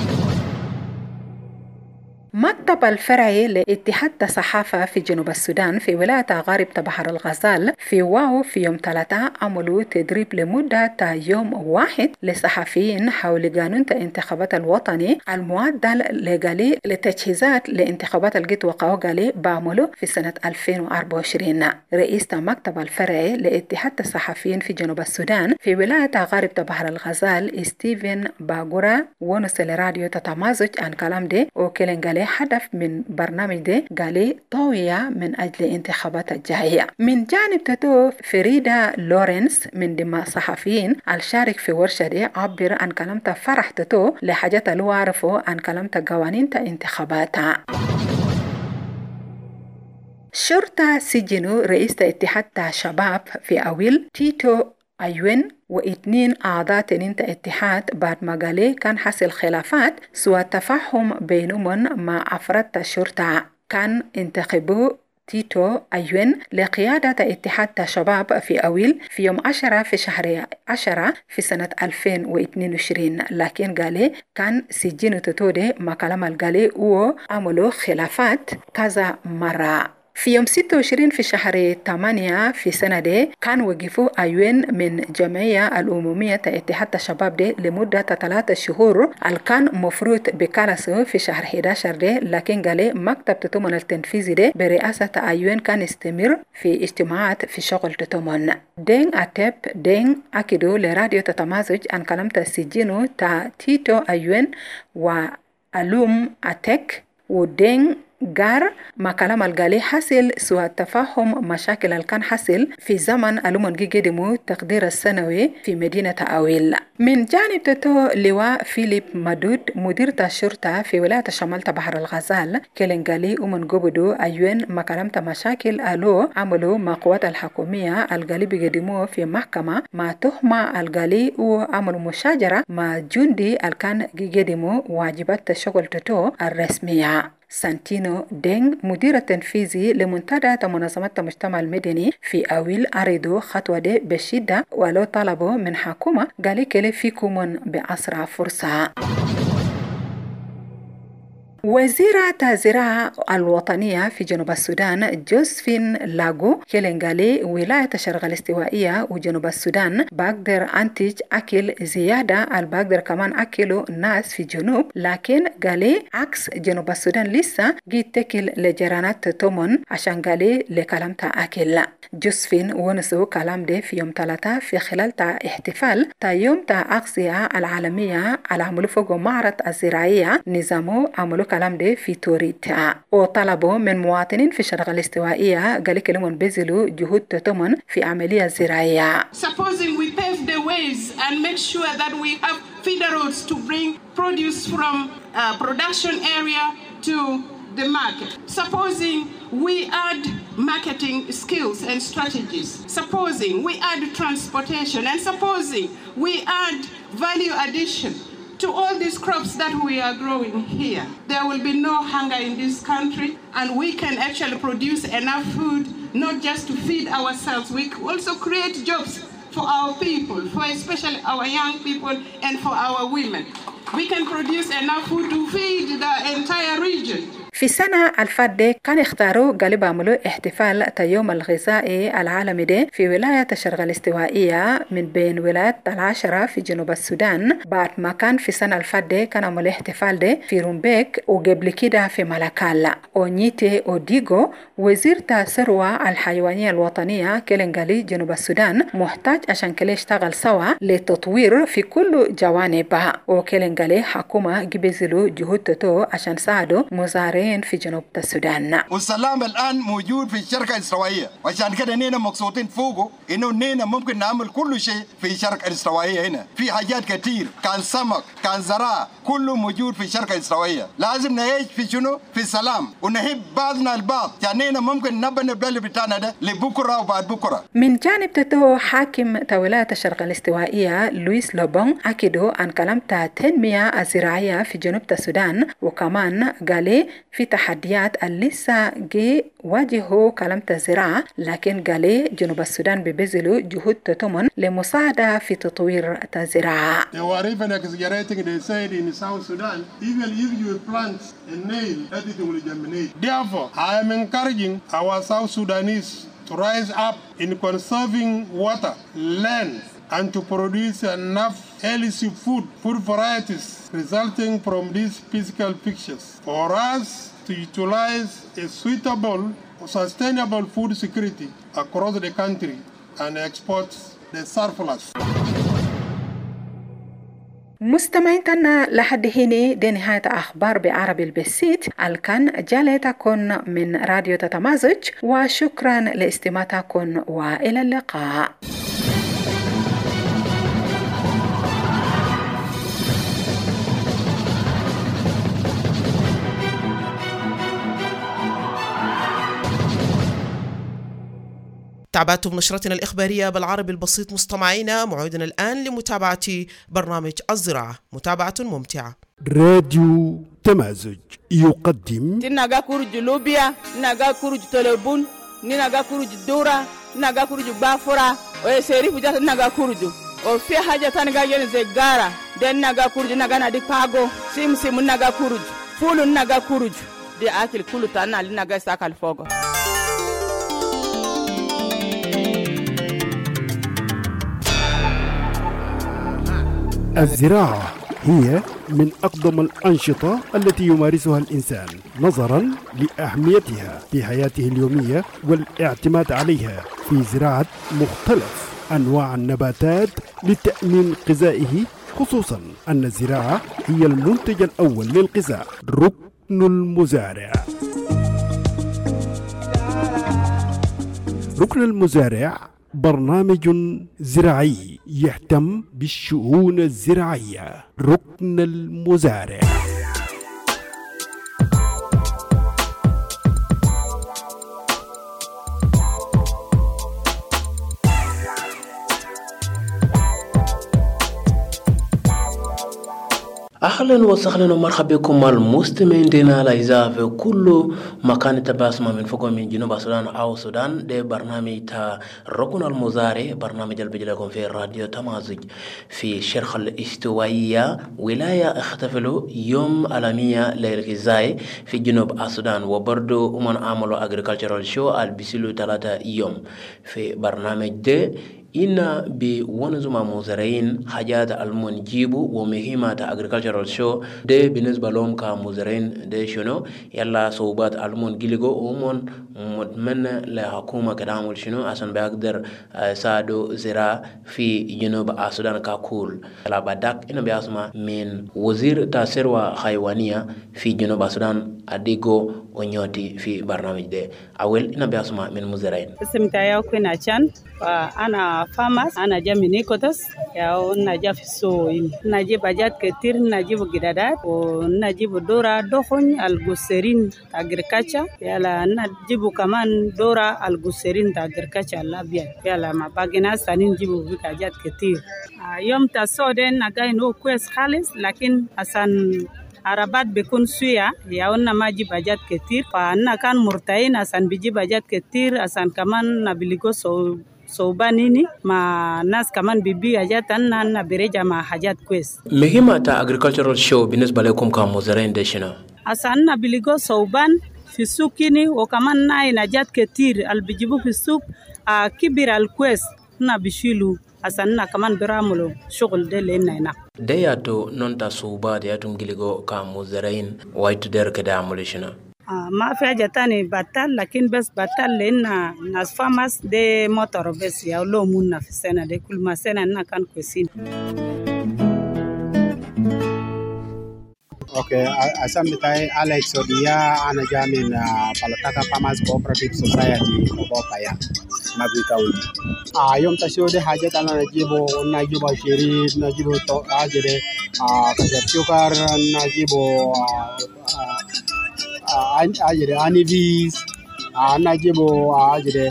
مكتب الفرعي لاتحاد الصحافة في جنوب السودان في ولاية غارب بحر الغزال في واو في يوم 3 عملوا تدريب لمدة يوم 1 لصحفيين حول قانون الانتخابات الوطني المعدل لقالي لتجهيزات لانتخابات القيت وقاوغالي بعملوا في سنة 2024. رئيس مكتب الفرعي لاتحاد الصحفيين في جنوب السودان في ولاية غارب بحر الغزال ستيفن باغورا ونسل راديو تتمازج عن كلام ده وكلنجالي هدف من برنامج ده قالي طوية من أجل انتخابات الجاية. من جانب تتو فريدة لورنس من دماء صحفيين الشارك في ورشة دي عبر عن كلامة فرح تتو لحاجات اللي عرفوا عن كلامة قوانين انتخاباتها. شرطة سجنوا رئيس اتحاد شباب في أويل تيتو أيوين و2 أعضاء تنين اتحاد بعد ما قالي كان حصل خلافات سوى تفاهم بينهم مع أفراد الشرطة. كان انتخبوا تيتو أيوين لقيادة اتحاد شباب في أويل في يوم 10 في شهر 10 في سنة 2022 لكن قالي كان سجنوا تتو دي ما كلام القالي وعملوا خلافات كذا مرة. في يوم 26 في شهر 8 في سنة دي كان وقفوا أيوين من جمعية الأمومية اتحاد الشباب دي لمدة 3 شهور كان مفروض بكالسو في شهر 11 دي لكن قالي مكتب تتومن التنفيذي دي برئاسة أيوين كان استمر في اجتماعات في شغل تتومن. دين أتب دين أكدو لراديو تتمازج عن كلامة السجينو تا تيتو أيوين وألوم أتك ودين قار ما كلام القالي حصل سوى تفاهم مشاكل الكان حصل في زمن ألومن قدموا تقدير السنوي في مدينة أويل. من جانب تتو لواء فيليب مدود مدير الشرطة في ولاية شمال بحر الغزال كلنقالي ومن قبضو أيوين ما كلام مشاكل ألو عملوا مع قوات الحكومية القالي بقدموا في محكمة مع تهمة القالي وعملوا مشاجرة مع جندي الكان قدموا واجبات الشغل تتو الرسمية. سانتينو دينغ مدير التنفيذي لمنتدى منظمة المجتمع المدني في أويل أريدو خطوة دي بشدة ولو طلبوا من حكومة قالي كلي فيكم بأسرع فرصة. وزيرة الزراعة الوطنية في جنوب السودان جوزفين لاغو كلنغالي ولاية الشرق الاستوائية وجنوب السودان بقدر أنتج أكل زيادة البقدر كمان أكلوا ناس في جنوب لكن قالي عكس جنوب السودان لسه جيت تكل لجرانات تومن عشان قالي لكلامتا أكل. جوزفين ونسو كلام ده في يوم 3 في خلال احتفال يوم أغذية العالمية على عملوا فوق معرض الزراعية نظامو عملوا كلام ده في توريتا وطلبوا من مواطنين في الشرق الاستوائية قال كلمون بذلوا جهود تتمن في عملية زراعية. Supposing we pave the ways and make sure that we have feeder roads to bring produce from production area to the market. Supposing we add marketing skills and strategies. Supposing we add transportation and supposing we add value addition to all these crops that we are growing here, there will be no hunger in this country and we can actually produce enough food not just to feed ourselves, we also create jobs for our people, for especially our young people and for our women. We can produce enough food to feed the entire region. في السنة الفادة كان اختاروا قالوا بعملوا احتفال يوم الغذائي العالمي ده في ولاية الشرق الاستوائية من بين ولايات 10 في جنوب السودان. بعد ما كان في السنة الفادة كان عملوا احتفال ده في رومبيك وقبل كده في مالاكالا. أونيتي أوديغو وزير الثروة الحيوانية الوطنية كيلنغالي جنوب السودان محتاج عشان كده يشتغل سوا للتطوير في كل جوانبها. وكيلنغالي حكومة جبزلوا جهود تتو عشان ساعدوا مزارعين في جنوب السودان. والسلام الآن موجود في الشرق الاستوائية، وعشان كده نينا مقصودين فوقه إنه نينا ممكن نعمل كل شيء في الشرق الاستوائية. هنا في حاجات كتير، كان سمك كان زراعة كله موجود في الشرق الاستوائية. لازم نعيش في شنو؟ في سلام ونحب بعضنا البعض، يعني نينا ممكن نبني البلد بتاعنا ده لبكرة وبعد بكرة. من جانب تتو حاكم ولاية الشرق الاستوائية لويس لوبون أكدوا عن كلام التنمية الزراعية في جنوب السودان، وكمان قال في تحديات اللي لسه واجهوا كلام الزراعة، لكن قال جنوب السودان ببذلوا جهود تتمن لمساعدة في تطوير الزراعة. They were even exaggerating, they said in South Sudan, even if you plant a nail, everything will germinate. Therefore, I am encouraging our South Sudanese to rise up in conserving water, land, and to produce enough healthy food varieties resulting from these physical pictures for us to utilize a suitable sustainable food security across the country and export the surplus. مستمعينا لحد هنا دي نهاية أخبار بعربي البسيط الكان جالتكم من راديو تتمازج، وشكرا لاستماعتكم وإلى اللقاء. تابعتم نشرتنا الإخبارية بالعربي البسيط مستمعينا. موعدنا الآن لمتابعة برنامج الزراعة، متابعة ممتعة. راديو تمازج يقدم تناغا كورج لوبيا، ناغا كورج تلبون، ناغا كورج دورا، ناغا كورج بافورا، ويسيري فجأة ناغا كورج. وفي حاجة تانغا ينزغارا، دين ناغا كورج ناغا نادي باغو، سيم ناغا كورج، فول ناغا كورج. دي أكل كله تانا لناغا ساكال فوغو. الزراعة هي من أقدم الأنشطة التي يمارسها الإنسان نظرا لأهميتها في حياته اليومية والاعتماد عليها في زراعة مختلف أنواع النباتات لتأمين غذائه، خصوصا أن الزراعة هي المنتج الأول للغذاء. ركن المزارع. ركن المزارع برنامج زراعي يهتم بالشؤون الزراعية. ركن المزارع. أهلا وسهلا ومرحبا بكم المستمعين دينا الأعزاء في كل مكان تباسم من فوق من جنوب السودان أو السودان. ده برنامج تا ركن المزارع، برنامج اللي بيجيلكم في راديو تمازج في الشرق الاستوائية ولاية احتفلوا يوم عالمية للغذاء في جنوب السودان، وبرضو من عملوا agricultural show البيسلو 3 يوم. في برنامج ده إن بونزما مزارعين حاجات المنجيبو ومهمة agricultural show ده بالنسبة لهم كمزارعين ده شنو يلا صوبات المن جيلجو ومن متمنى لحكومة كدعمل شنو عشان بيقدر ساعدوا زراعة في جنوب السودان ككل. لا بدك إن بيسمع من وزير الثروة الحيوانية في جنوب السودان أديغو ونيوتي في برنامج ده. أول إن بيسمع من مزارعين. اسمي كوين عشان أنا فامس، أنا جاي من نيكوتس، يا نجا في السوق، نجيب حاجات كتير، نجيب جدادات ونجيب دورة دخن الجسرين تاجركاتشا، يلا نجيب كمان دورة الجسرين تاجركاتشا الأبيض، يلا ما باقينا سنين نجيب حاجات كتير. يوم تصودن نجاي نو كويس خالص، لكن عشان عربات بيكون سويا ياونا ما جيب حاجات كتير، فأنا كان مرتين عشان بيجيب حاجات كتير عشان كمان نبلغو صوبانيني مع ناس كمان بيبيع حاجات أنا برجع مع حاجات كويس. مهمة agricultural show بالنسبة لكم كمزارعين ده شنو؟ أصلا بيلقوا صوبان في السوق كني وكمان ناي حاجات كتير اللي بيجيبوا في السوق كبير الكويس نا بيشيلوا أصلا كمان بيعملوا شغل ده لنا هنا. ده ياتو نونتا صوبات ياتو مجلقوا كمزارعين وايت دير كده عملوا شنو؟ ما في حاجة تاني بطل لكن بس بطل لأن ناس فامس ده موتور بس يا لو منا في السنة ده كل ما سنة إننا كان كويسين. Okay, asam bitai Alex Odia ana jamin Palataka Farmers Cooperative Society Obopaya Magui County. Yom tasode haja tana najibo shiri najibo to ajere kajar sukar najibo ajere anivis najibo ajere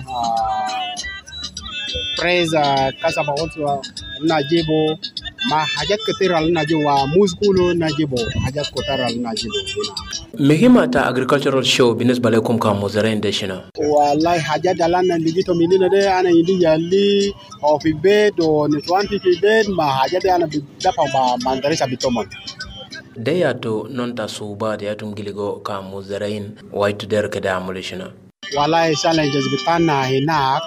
praise kasaba also najibo ma hajat ketiral najiwa muskulu najibo hajat kotaral najibo مهمة agricultural show بالنسبة لكم كمزارعين ده شنو؟ والله حاجات دلنا اللي جيتوا مننا ده أنا يدي يالي أو في بيت أو نتوان في بيت ما حاجات أنا بدفع ما ندرسها بتومن. ده ياتو نونتا صوبات ياتو مجلقو كمزارعين وايت دير كده عملوا شنو؟ والله challenges بتاعنا هناك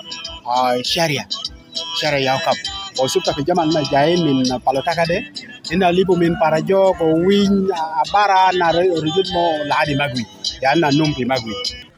شارع ياوكاب. وسوبتا في جمال جايين من Palataka ده إن ليبو من Parajo وين بارا نرجمو لعدي مغوي يعني نوم في مغوي.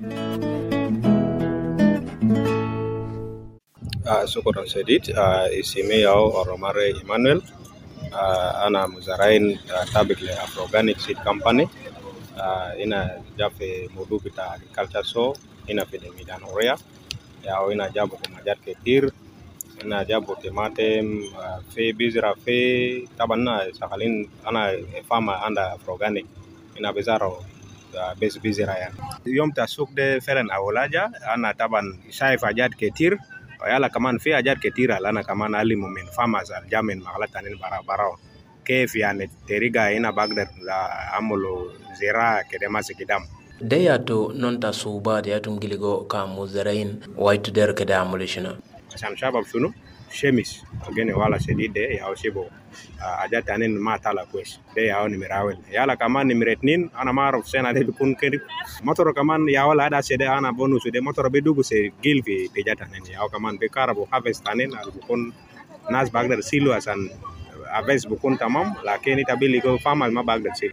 شكرا شديد. اسمي روماري إيمانويل. أنا مزارعين تابع لأفروغانيك سيد كامباني. هنا جا في موضوع بتاع agriculture show هنا في الميدان أوريا. أو هنا جابوا حاجات كتير. أنا جابوا طماطم في بذرة في طبعا شغالين أنا فاما عند أفروغانيك هنا بزارو بس بذرة يعني. يوم تسوق ده فعلا أولاجا أنا طبعا شايف حاجات كتير ويلا كمان في حاجات كتيرة أنا كمان أعلم من فاماز الجامين مغلطة تانين براو كيف يعني طريقة هنا بقدر أعملوا زراعة كده ماسك قدام. ده ياتو نونتا صوبات ياتو مجلقو كمزارعين وايت دير كده عملوا شنو؟ عشان شباب شنو شمس وجيني ولا شديد ده يا شباب حاجات تانين ما طالع كويس ده يا نمراول يلا كمان نمرة 2 أنا ما أعرف سنة ده بيكون كده موتور كمان يا ولا هذا سيده أنا بونوس ده موتور بيدوغو سجيل في تجات تانين يا كمان بكاربو هافس تانين بيكون ناس بقدر سيلو عشان هافس بيكون تمام لكن يتبي لقوا فامل ما بقدر سيل.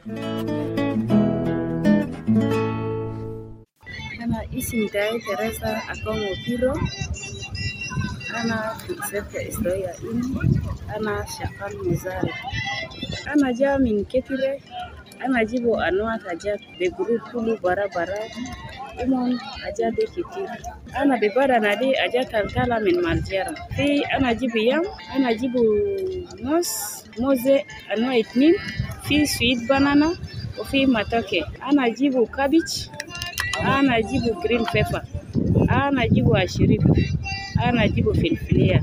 أنا اسمي تيريسا أكونغ بيرو. أنا في شركة إسرائيلية أنا شغال مزارع. أنا جاي من كتير أنا جيبوا أنواع حاجات بجروب كله برا إمون حاجات كتير. أنا ببرا نادي حاجات تنتلا من مالجيرا. في أنا جيب يام أنا جيبوا موزة أنواع 2 في سويت بانانا وفي ماتوكي. أنا جيبوا كابيج أنا جيبوا جرين بيبر أنا جيبوا أشريف أنا جيبوا فلفلية.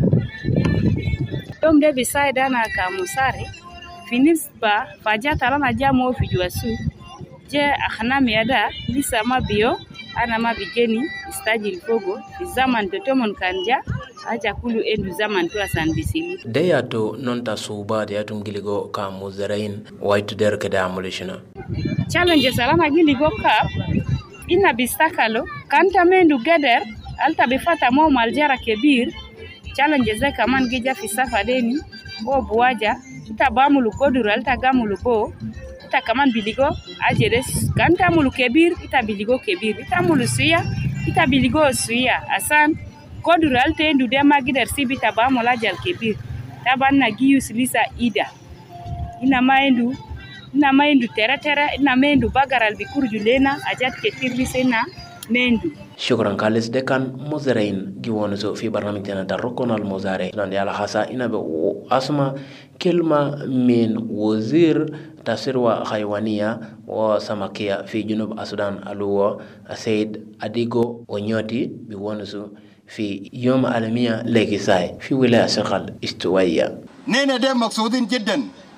يوم ده بساعد أنا كمساري في نسبة فجأة أنا جامو في جواسو جاء أخنا ميادا لسه ما بيو أنا ما بيجني استاجل فوقو في زمن تتومن كانجا acha kulu endu zaman tu asan bisili da yato nonta suba da yatum giligo ka muzarain white der ka da amulishina challenge salama giligo ka ina bistakalo kanta mendu geder alta bifata mo maljara kebir challenge za kaman gija fi safadeni bo buwaja itabamulu koduru alta gamulu bo ita kaman biligo ajeres kanta mulu kebir ita biligo kebir ita mulu suya ita biligo suya asan koduru alta endu de magider sibita bamola jal kebir taban na gius lisa ida ina maindu tera ina mendu bagaral bikurju lena ajat ketir lisena mendu شكرا كالس دكان مزارعين جوانزو في برنامجنا دركون المزارع لأن على خاصة إن بأسمع كلمة من وزير تسروة حيوانية وسمكية في جنوب السودان الو سيد أديغو ونيوتي بوانزو في يوم عالمية لكيساي في ولاية شغال استوائية. نحن ده مقصودين جدا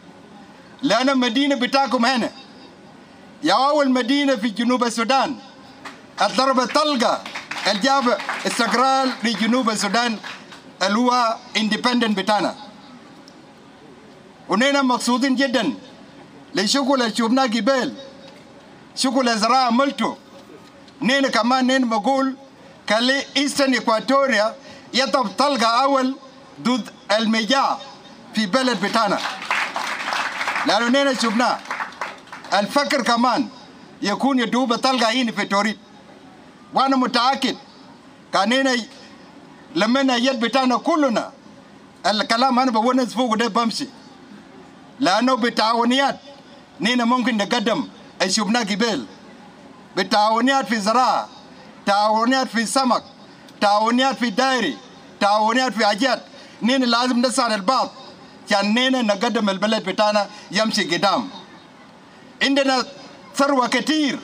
لأن مدينة بتاعكم هنا يا أول مدينة في جنوب السودان الضربة طلقة الجاب استقرار لجنوب السودان اللي هو اندبندنت بتاعنا. ونحن مقصودين جدا لشغل اللي شفناه قبل، شغل الزراعة عملته. نحن كمان نحن بقول كالي إيسترن إكواتوريا يطب تلقى أول ضد المياه في بلد بتاعنا، لأنه نحن شفناه. الفكر كمان يكون يدوب تلقى هنا في توريد، وأنا متأكد كان هنا لما يد بتاعنا كلنا الكلام أنا بونس فوق ده بمشي، لأنه بالتعاونيات نحن ممكن نقدم شفناه قبل، بالتعاونيات في الزراعة، تعاونيات في السمك، تعاونيات في الدائري، تعاونيات في حاجات. نحن لازم نسعى البعض عشان نحن نقدم البلد بتاعنا يمشي قدام. عندنا ثروة كتير،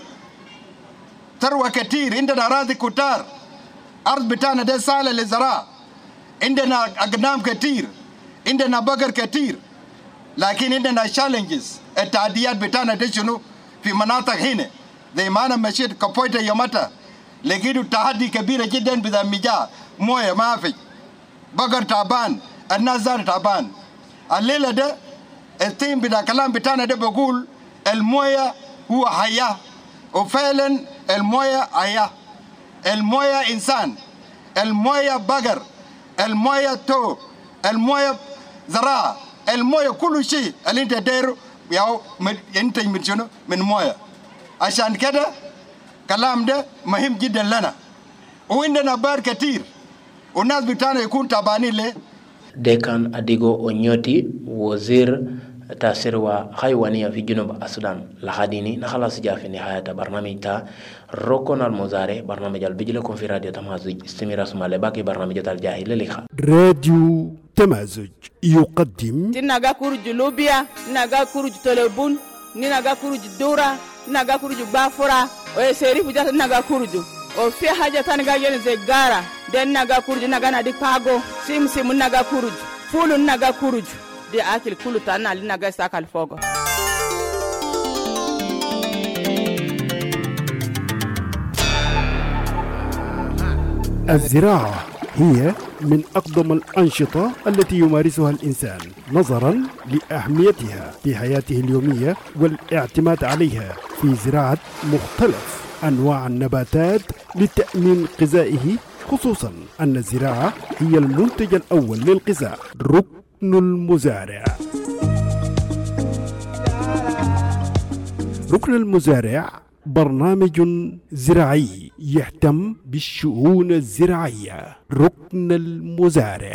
ثروة كتير، عندنا أراضي كتار، أرض بتاعنا ده سهلة للزراعة، عندنا أغنام كتير، عندنا بقر كتير، لكن عندنا challenges. التعديات بتاعنا ده شنو في مناطق هنا، زي ما أنا مشيت كابويتا يومتا لقيتوا تحدي كبيرة جدا بذا مياه، موية ما في، بقر تعبان، الناس زار تعبان. الليلة ده التيم بتاع كلام بتاعنا ده بقول الموية هو حياة، وفعلا الموية حياة، الموية إنسان، الموية بقر، الموية تو، الموية زراعة، الموية كل شيء اللي انت دايره ياو ينتج من شنو؟ من موية. عشان كده كلام ده مهم جدا لنا، وعندنا بار كتير والناس بتاعنا يكون تعبانين ليه؟ ده كان أديغو أونيوتي وزير تاسير حيوانية في جنوب السودان. لحديني نخلص جاء في نهاية برنامج تا ركن المزارع، برنامج البجلكم في راديو تمازج. استمر اسمع لباقي برنامج الجاهل للخا. راديو تمازج يقدم تناغا كورج لوبيا، ناغا كورج تلبون، ناغا كورج دورا، ناغا كورج بافورا، ويسيري بجات ناغا كورج. وفي حاجة تانغا ين زغارا، دن ناغا كورج ناغا نادي باغو، سيم ناغا كورج، فول ناغا كورج. دي أكل كله تانا اللي ناقص أكل فوقه. الزراعة هي من أقدم الأنشطة التي يمارسها الإنسان نظرا لأهميتها في حياته اليومية والاعتماد عليها في زراعة مختلف أنواع النباتات لتأمين غذائه، خصوصا أن الزراعة هي المنتج الأول للغذاء. ركن المزارع. ركن المزارع برنامج زراعي يهتم بالشؤون الزراعية. ركن المزارع.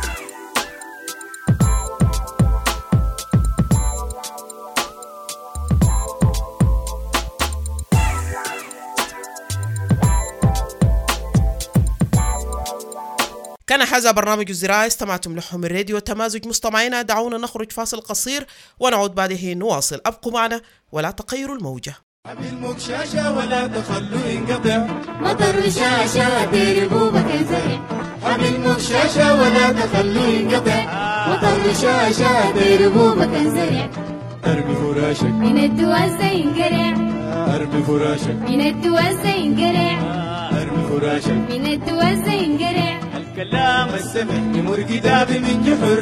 كان هذا برنامج الزراعة استمعتم له من راديو تمازج. مستمعينا دعونا نخرج فاصل قصير ونعود بعده نواصل. أبقوا معنا ولا تغيروا الموجة. بالمكشاشة ولا تخلوا ينقطع، مطر رشاشة تربوبك الزرع. بالمكشاشة ولا تخلوا ينقطع، مطر رشاشة تربوبك الزرع. ارمي فراشك من الدواسة ينقرع، ارمي فراشك من الدواسة ينقرع، ارمي فراشك من الدواسة ينقرع. الكلام السمح يمر كتابي من جحر،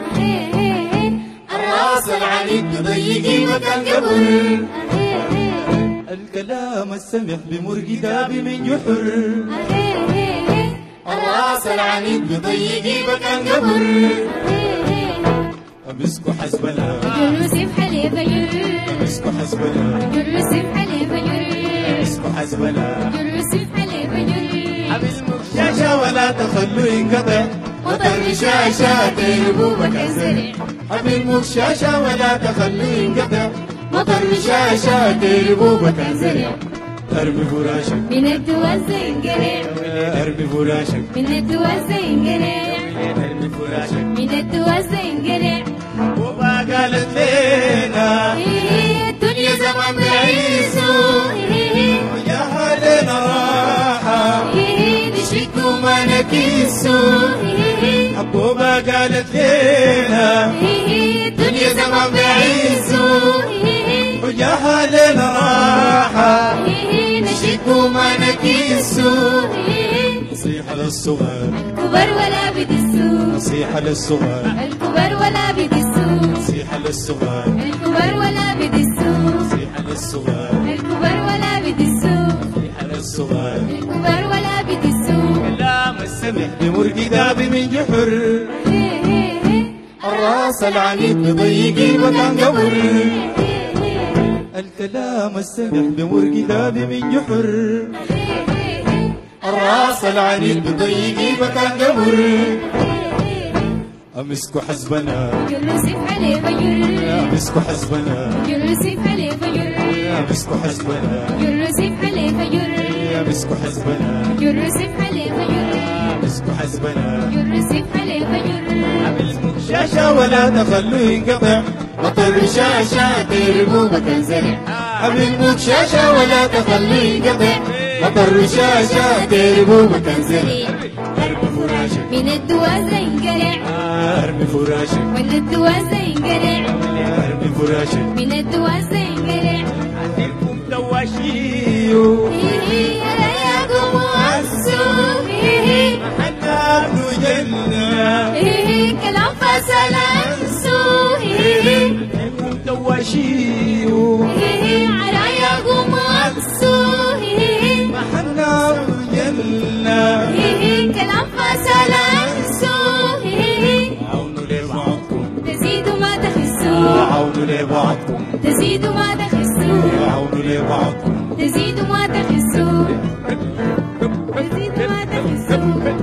الراس العنيد بضيقي مكان قبر. الكلام السمح بمر كتابي من جحر، الراس العنيد بضيقي مكان قبر. امسكوا حسبنا جرس بحليب جر، امسكوا حسبنا جرس بحليب جر، امسكوا حسبنا جرس بحليب جر. بالمكشاشة ولا تخلوا ينقطع، مطر رشاشة تربوبك الزرع. بالمكشاشة ولا تخلوا ينقطع، مطر رشاشة تربوبك الزرع. ارمي فراشك من الدواسة ينقرع، ارمي فراشك من الدواسة ينقرع، ارمي فراشك من الدواسة ينقرع. وما قالت لينا الدنيا زمان بعيسو، يا حالنا راحة نشكو ما نكيسو. وما قالت لينا الدنيا زمان بعيسو، يا حالنا راحة نشكو ما نكيسو. نصيحة للصغار الكبر ولا بدسوا نصيحة للصغار الكبر ولا بدسوا نصيحة للصغار الكبر ولا بدسوا نصيحة للصغار الكبر ولا بدسوا نصيحة للصغار الكبر ولا بدسوا كلام السمح بمر كتابي من جحر الراس العنيد بضيقي مكان قبر الكلام السمح بمر كتابي من جحر الراس العنيد بضيقي مكان قبر أمسكوا حسبنا يرسف عليه فير أمسكوا حسبنا يرسف عليه فير أمسكوا حسبنا يرسف عليه فير أمسكوا حسبنا يرسف عليه فير أمسكوا حسبنا يرسف عليه فير شاشة ولا تخلوا ينقطع مطر شاشة تربو مكان زرع حبيبك شاشة ولا تخلوا ينقطع مطر شاشة تربو مكان زرع ارمي فراشك من الدواء زي انقلع ارمي فراشك من الدواء زي انقلع ارمي فراشك من الدواء زي انقلع عندكم دواشيو رايكم وعسوا محنا ابن جنة كلام فصل انسوا عندكم دواشيو رايكم وعسوا محنا ابن جنة كلام فصل انسوا عونوا لبعضكم تزيدوا ما تخسوا عونوا لبعضكم تزيدوا ما تخسوا عونوا لبعضكم تزيدوا ما تخسوا تزيدوا ما تخسوا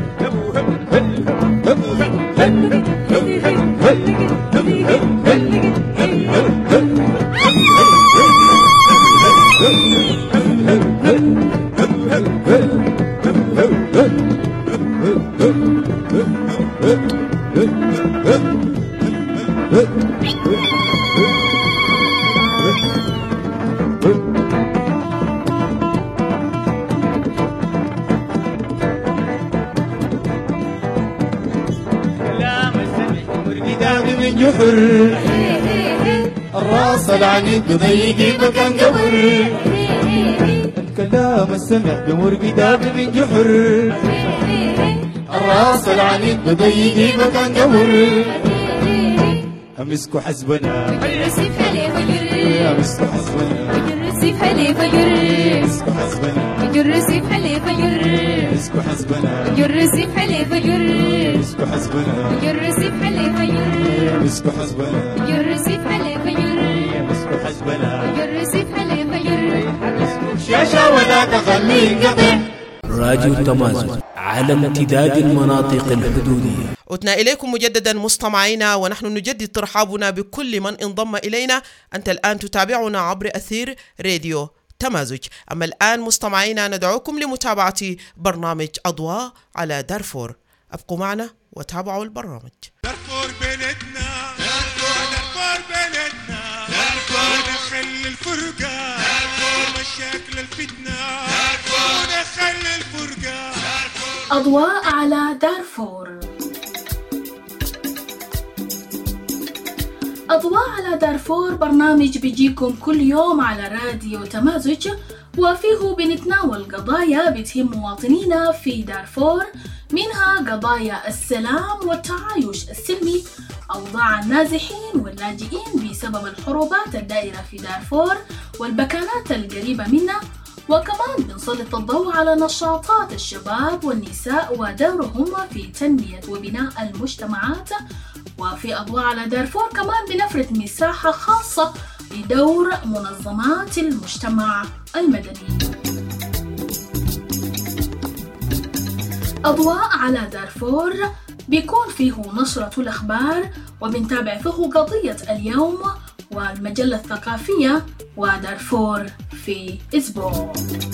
من جحر الراس العنيد بضيقي مكان قبر الكلام السمح بمر كتابي من جحر الراس العنيد بضيقي مكان قبر أمسكوا حسبنا يرسف عليه فير أمسكوا حسبنا يرسف عليه فير أمسكوا حسبنا يرسف عليه فير أمسكوا حسبنا يرسف عليه فير أمسكوا حسبنا يرسف عليه فير أمسكوا حسبنا يرسف عليه فير أمسكوا حسبنا يرسف عليه فير شاشة ولا تخليه ينقطع راديو تمازن على امتداد المناطق الحدودية. عدنا إليكم مجددا مستمعينا، ونحن نجدد ترحابنا بكل من انضم إلينا. أنت الآن تتابعنا عبر أثير راديو تمازج. أما الآن مستمعينا ندعوكم لمتابعة برنامج أضواء على دارفور. أبقوا معنا وتابعوا البرنامج. دارفور بلدنا، دارفور بلدنا، ونخلي الفرقة، مشاكل الفتنة، ونخلي الفرقة. أضواء على دارفور. أضواء على دارفور برنامج بيجيكم كل يوم على راديو تمازج، وفيه بنتناول قضايا بتهم مواطنينا في دارفور، منها قضايا السلام والتعايش السلمي، أوضاع النازحين واللاجئين بسبب الحروبات الدائرة في دارفور والبكانات القريبة منها، وكمان بنسلط الضوء على نشاطات الشباب والنساء ودورهم في تنمية وبناء المجتمعات. وفي أضواء على دارفور كمان بنفرد مساحة خاصة لدور منظمات المجتمع المدني. أضواء على دارفور بيكون فيه نشرة الأخبار، وبنتابع فيه قضية اليوم والمجلة الثقافية ودارفور في أسبوع.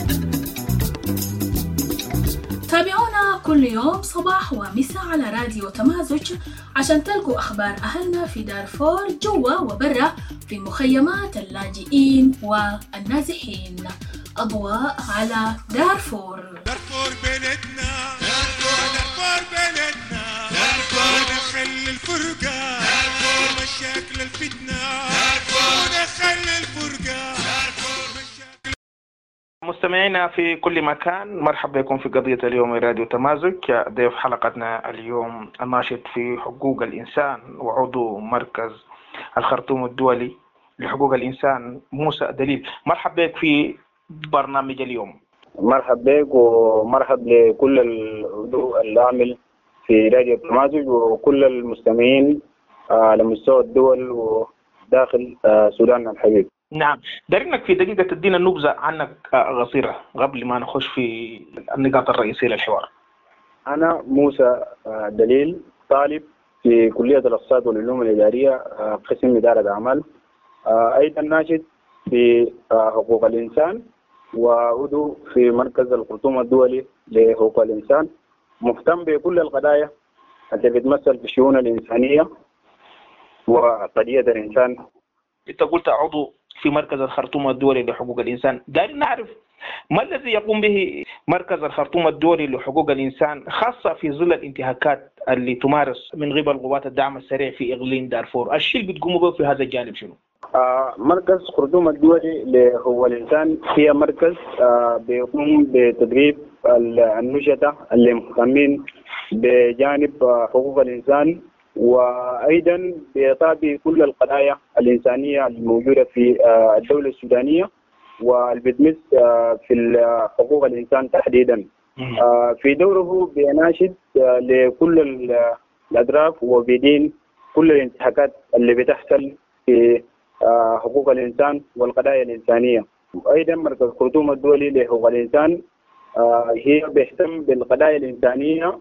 تابعونا كل يوم صباح ومساء على راديو تمازج عشان تلقوا أخبار أهلنا في دارفور جوا وبرا في مخيمات اللاجئين والنازحين. أضواء على دارفور. دارفور بلدنا، دارفور بلدنا، ونخلي الفرقة، مشاكل الفتنة، ونخلي الفرقة. مستمعينا في كل مكان، مرحبا بكم في قضية اليوم راديو تمازج. ضيف حلقتنا اليوم الناشط في حقوق الإنسان وعضو مركز الخرطوم الدولي لحقوق الإنسان موسى دليل. مرحبا بك في برنامج اليوم. مرحبا بك ومرحب لكل العضو العامل في راديو تمازج وكل المستمعين على مستوى الدول وداخل السودان الحبيب. نعم، دارينك في دقيقة تدينا نبذة عنك قصيرة قبل ما نخش في النقاط الرئيسية للحوار. أنا موسى دليل، طالب في كلية الاقتصاد والعلوم الإدارية قسم إدارة أعمال، أيضا ناشط في حقوق الإنسان وعضو في مركز الخرطوم الدولي لحقوق الإنسان، مهتم بكل القضايا التي بتمثل في الشؤون الإنسانية وقضية الإنسان. أنت قلت عضو في مركز الخرطوم الدولي لحقوق الإنسان، دارين نعرف ما الذي يقوم به مركز الخرطوم الدولي لحقوق الإنسان خاصة في ظل الانتهاكات اللي تمارس من قبل قوات الدعم السريع في إقليم دارفور؟ الشيء اللي بتقوموا به في هذا الجانب شنو؟ مركز خرطوم الدولي لحقوق الإنسان هي مركز بيقوم بتدريب النشطة اللي مهتمين بجانب حقوق الإنسان، وأيضا بيطابق كل القضايا الإنسانية الموجودة في الدولة السودانية والبتمس في حقوق الإنسان تحديدا. في دوره بيناشد لكل الأطراف وبيدين كل الانتهاكات اللي بتحصل في حقوق الإنسان والقضايا الإنسانية. أيضا مركز خرطوم الدولي لحقوق الإنسان هي بيهتم بالقضايا الإنسانية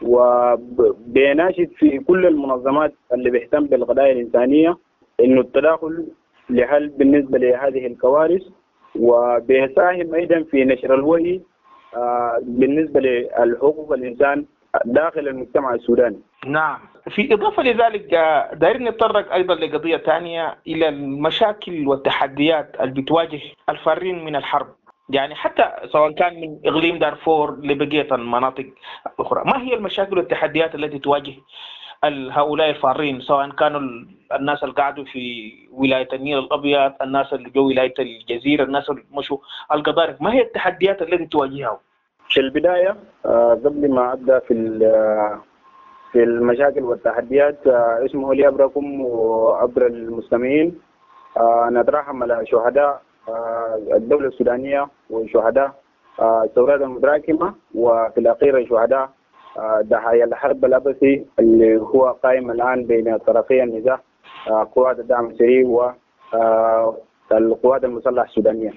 وبيناشد في كل المنظمات اللي بيهتم بالقضايا الإنسانية إنه التداخل لحل بالنسبة لهذه الكوارث، وبيساهم أيضا في نشر الوعي بالنسبة لحقوق الإنسان داخل المجتمع السوداني. نعم، في إضافة لذلك دايرين نتطرق أيضا لقضية ثانية إلى المشاكل والتحديات اللي بتواجه الفارين من الحرب، يعني حتى سواء كان من إقليم دارفور لبقية المناطق الأخرى. ما هي المشاكل والتحديات التي تواجه هؤلاء الفارين، سواء كانوا الناس اللي قعدوا في ولاية النيل الأبيض، الناس اللي جو ولاية الجزيرة، الناس اللي مشوا القضارف؟ ما هي التحديات التي تواجهها؟ في البداية قبل ما أبدأ في المشاكل والتحديات اسمه لي أبركم وأبر المستمعين نترحم على شهداء الدولة السودانية وشهداء الثورات المتراكمة، وفي الأخير شهداء ضحايا الحرب الأبسي اللي هو قائم الآن بين طرفي النزاع قوات الدعم السريع والقوات المسلحة السودانية.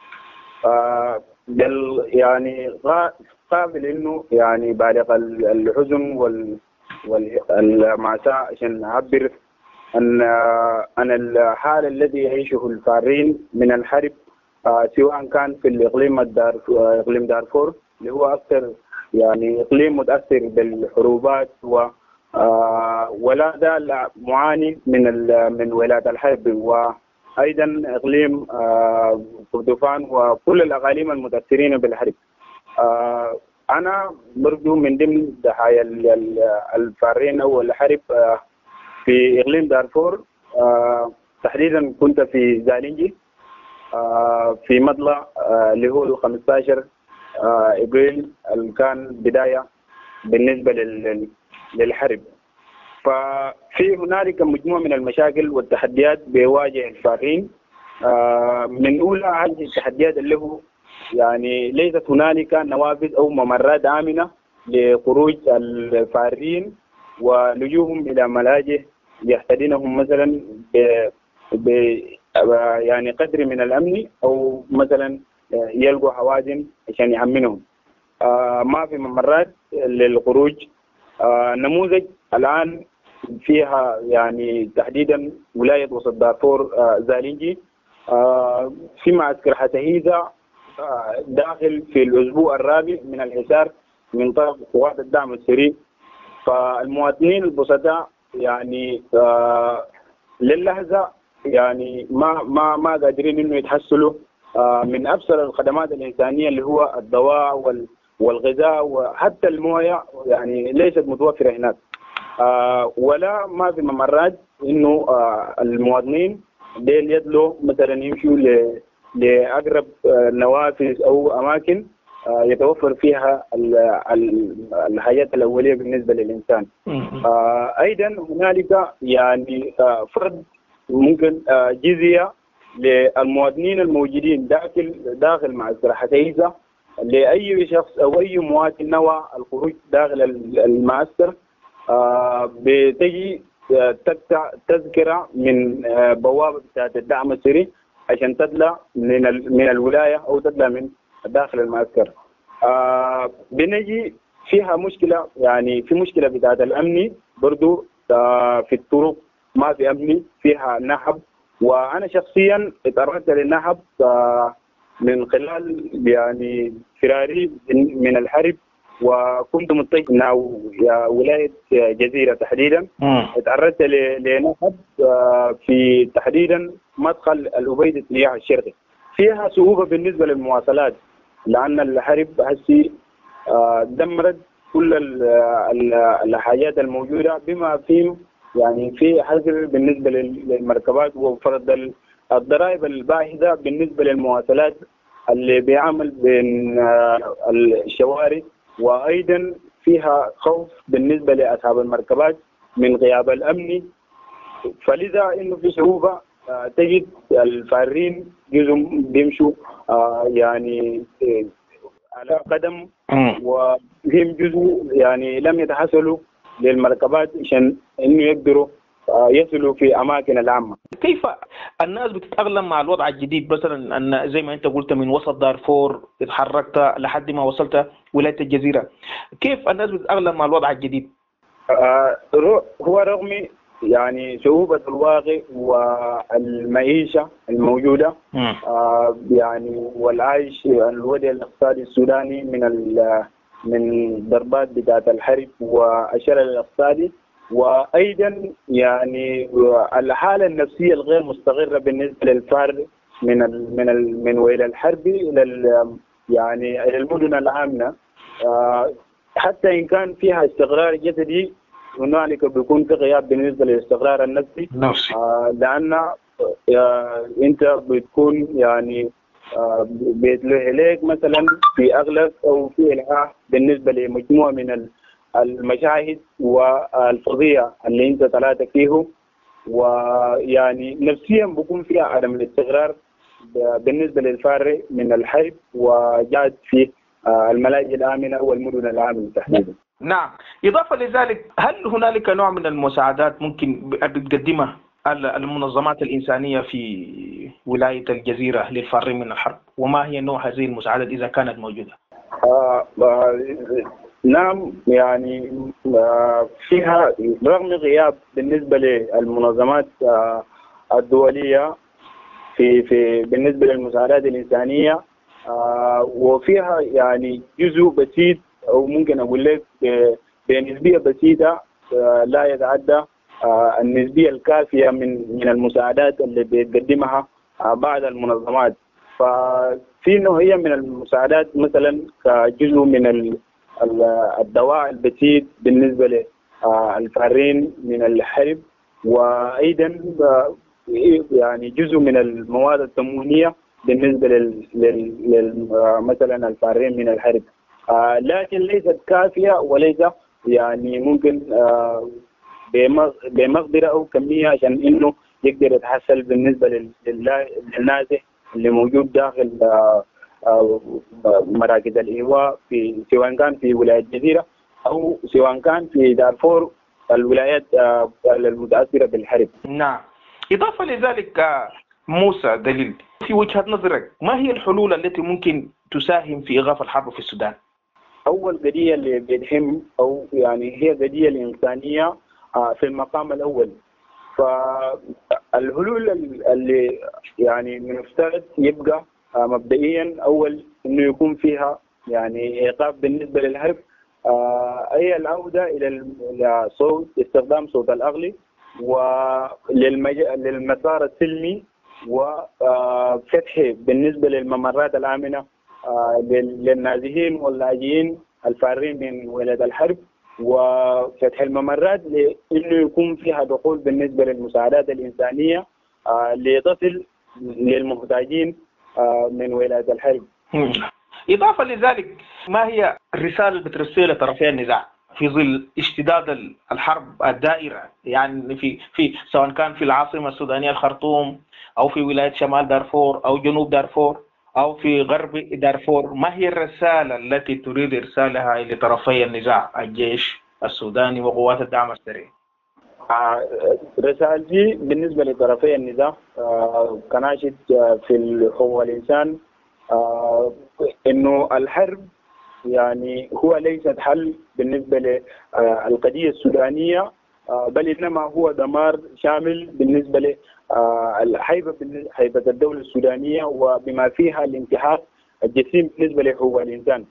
يعني قابل إنه يعني بالغ الحزن والمأساة عشان نعبر عن الحال الذي يعيشه الفارين من الحرب، سواء كان في إقليم دارفور اللي هو أكثر يعني إقليم متأثر بالحروبات ولا زال معاني من ولاية الحرب، وأيضا إقليم كردفان وكل الأقاليم المتأثرين بالحرب. أنا برضو من ضمن ضحايا الفارين أو الحرب في إقليم دارفور، تحديدا كنت في زالنجي في مطلع اللي هو 15 إبريل اللي كان بداية بالنسبة للحرب. ففي هنالك مجموعة من المشاكل والتحديات بيواجه الفارين. من أولى هذه التحديات اللي هو يعني ليست هنالك نوافذ أو ممرات آمنة لخروج الفارين ولجوءهم إلى ملاجئ يحتضنهم مثلا ب يعني قدر من الأمن، أو مثلا يلقوا حوازن عشان يأمنهم. ما في ممرات للخروج. نموذج الآن فيها يعني تحديدا ولاية وسط دارفور زالنجي في معسكر حتهيزة داخل في الأسبوع الرابع من الحصار من طرف قوات الدعم السريع. فالمواطنين البسطاء يعني للحظة يعني ما قادرين إنه يتحصلوا من أبسط الخدمات الإنسانية اللي هو الدواء والغذاء وحتى الموية، يعني ليست متوفرة هناك. ولا ما في ممرات إنه المواطنين ديل يدلوا مثلا يمشوا لأقرب نوافذ أو أماكن يتوفر فيها الحاجات الأولية بالنسبة للإنسان. أيضا هنالك يعني فرض ممكن جزية للمواطنين الموجودين داخل معسكر حتيسة لأي شخص أو أي مواطن نوى الخروج داخل المعسكر بتجي تقطع تذكرة من بوابة بتاعت الدعم السري عشان تطلع من الولاية أو تطلع من داخل المعسكر. بنجي فيها مشكلة، يعني في مشكلة بتاعت الأمني برضو في الطرق ما في أمني، فيها نهب، وأنا شخصيا اتعرضت للنهب من خلال يعني فراري من الحرب، وكنت متجه مع ولاية جزيرة تحديدا. اتعرضت لنهب في تحديدا مدخل الأبيد السياح الشرقي. فيها صعوبة بالنسبة للمواصلات لأن الحرب هسي دمرت كل الحاجات الموجودة بما فيهم يعني في حظر بالنسبة للمركبات وفرض الضرائب الباهظة بالنسبة للمواصلات اللي بيعمل بين الشوارع، وأيضا فيها خوف بالنسبة لأصحاب المركبات من غياب الأمن. فلذا إنه في صعوبة تجد الفارين جزء بيمشوا يعني على قدم، وهم جزء يعني لم يتحصلوا للمركبات عشان إنه يقدروا يصلوا في أماكن العامة. كيف الناس بتتأقلم مع الوضع الجديد؟ مثلا أن زي ما أنت قلت من وسط دارفور اتحركت لحد ما وصلت ولاية الجزيرة، كيف الناس بتتأقلم مع الوضع الجديد؟ هو رغم يعني صعوبة الواقع والمعيشة الموجودة يعني والعيش الوضع الاقتصادي السوداني من ضربات بتاعت الحرب والشلل الاقتصادي، وأيضا يعني الحالة النفسية الغير مستقرة بالنسبة للفار من ويل الحرب إلى يعني إلى المدن الآمنة. حتى إن كان فيها استقرار جسدي هنالك بيكون في غياب بالنسبة للاستقرار النفسي. لأن أنت بتكون يعني بيتلوه إليك مثلا في أغلب أو في إلحاح بالنسبة لمجموعة من المشاهد والفظيعة اللي أنت طلعت فيه، ويعني نفسيا بيكون فيها عدم الاستقرار بالنسبة للفار من الحرب وجاد في الملاجئ الآمنة والمدن الآمنة تحديدا. نعم، إضافة لذلك هل هنالك نوع من المساعدات ممكن بتقدمها المنظمات الإنسانية في ولاية الجزيرة للفارين من الحرب؟ وما هي نوع هذه المساعدات إذا كانت موجودة؟ نعم، يعني فيها رغم غياب بالنسبة للمنظمات الدولية في بالنسبة للمساعدات الإنسانية، وفيها يعني جزء بسيط أو ممكن أقول لك بنسبية بسيطة لا يتعدى النسبية الكافية من المساعدات اللي بتقدمها بعض المنظمات. ففي نوعية من المساعدات مثلا كجزء من الدواء البسيط بالنسبة للفارين من الحرب، وأيضا يعني جزء من المواد التموينية بالنسبة مثلا الفارين من الحرب، لكن ليست كافية وليس يعني ممكن بمقدرة أو كمية عشان إنه يقدر يتحصل بالنسبة للناس اللي موجود داخل مراكز الإيواء في سواء كان في ولاية الجزيرة أو سواء كان في دارفور الولايات المتأثرة بالحرب. نعم، إضافة لذلك موسى دليل، في وجهة نظرك ما هي الحلول التي ممكن تساهم في إيقاف الحرب في السودان؟ أول قضية اللي بيدهم أو يعني هي قضية الإنسانية في المقام الأول. فالحلول اللي يعني من المفترض يبقى مبدئيا أول إنه يكون فيها يعني إيقاف بالنسبة للحرب، هي العودة إلى استخدام صوت الأغلي وللمسار السلمي، وفتح بالنسبة للممرات الآمنة للنازحين واللاجئين الفارين من ولد الحرب، وفتح الممرات لأنه يكون فيها دخول بالنسبة للمساعدات الإنسانية لتصل للمحتاجين من ولاية الحرب. إضافة لذلك، ما هي الرسالة اللي بترسلها لطرفي النزاع في ظل اشتداد الحرب الدائرة، يعني في سواء كان في العاصمة السودانية الخرطوم أو في ولاية شمال دارفور أو جنوب دارفور أو في غرب دارفور؟ ما هي الرسالة التي تريد إرسالها لطرفي النزاع، الجيش السوداني وقوات الدعم السريع؟ رسالتي بالنسبة لطرفي النزاع كناشد في حقوق الإنسان إنه الحرب يعني هو ليست حل بالنسبة للقضية السودانية، بل إنما هو دمار شامل بالنسبة لهيبة الدولة السودانية وبما فيها الانتهاك الجسيم بالنسبة لحقوق الإنسان.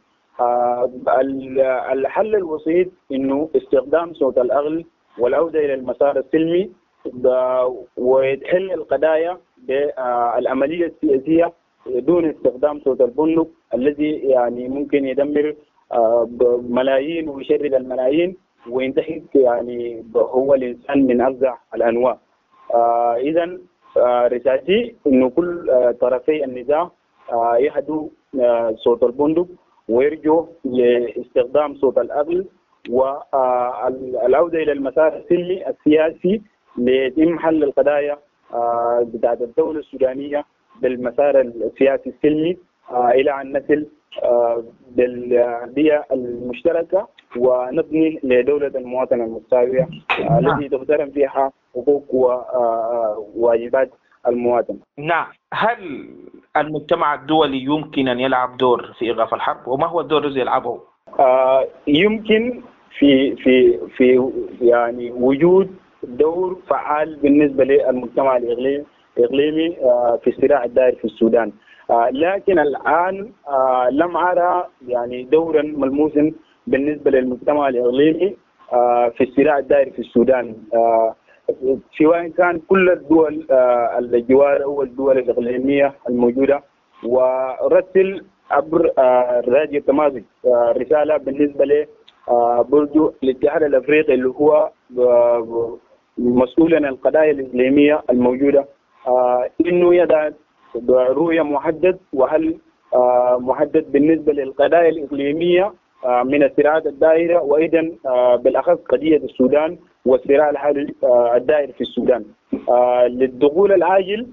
الحل الوسيط إنه استخدام صوت الأغل والعودة إلى المسار السلمي ويتحل القضايا بالعملية السياسية دون استخدام صوت البندق الذي يعني ممكن يدمر ملايين ويشرد الملايين وينتهك يعني هو الإنسان من أفظع الأنواع. إذن رسالتي إنه كل طرفي النزاع يهدوا صوت البندق ويرجعوا لاستخدام صوت الأغل والعودة إلى المسار السلمي السياسي ليتم حل القضايا بتاعت الدولة السودانية بالمسار السياسي السلمي إلى أن نصل بالبيئة المشتركة ونبني لدولة المواطن المساوية التي تحترم فيها حقوق وواجبات المواطن. نعم، هل المجتمع الدولي يمكن أن يلعب دور في إيقاف الحرب، وما هو الدور الذي يلعبه؟ يمكن في يعني وجود دور فعال بالنسبة للمجتمع الإقليمي في الصراع الدائر في السودان، لكن الآن لم أرى يعني دورا ملموسا بالنسبة للمجتمع الإقليمي في الصراع الدائر في السودان، سواء كان كل الدول الجوار أو الدول الإقليمية الموجودة. ورسل عبر راديو تمازج رسالة بالنسبة ل برضو الاتحاد الأفريقي اللي هو مسؤول عن القضايا الإقليمية الموجودة، إنه يضع رؤية محدد وهل محدد بالنسبة للقضايا الإقليمية من الصراعات الدائرة، وأيضا بالأخص قضية السودان والصراع الحالي الدائر في السودان للدخول العاجل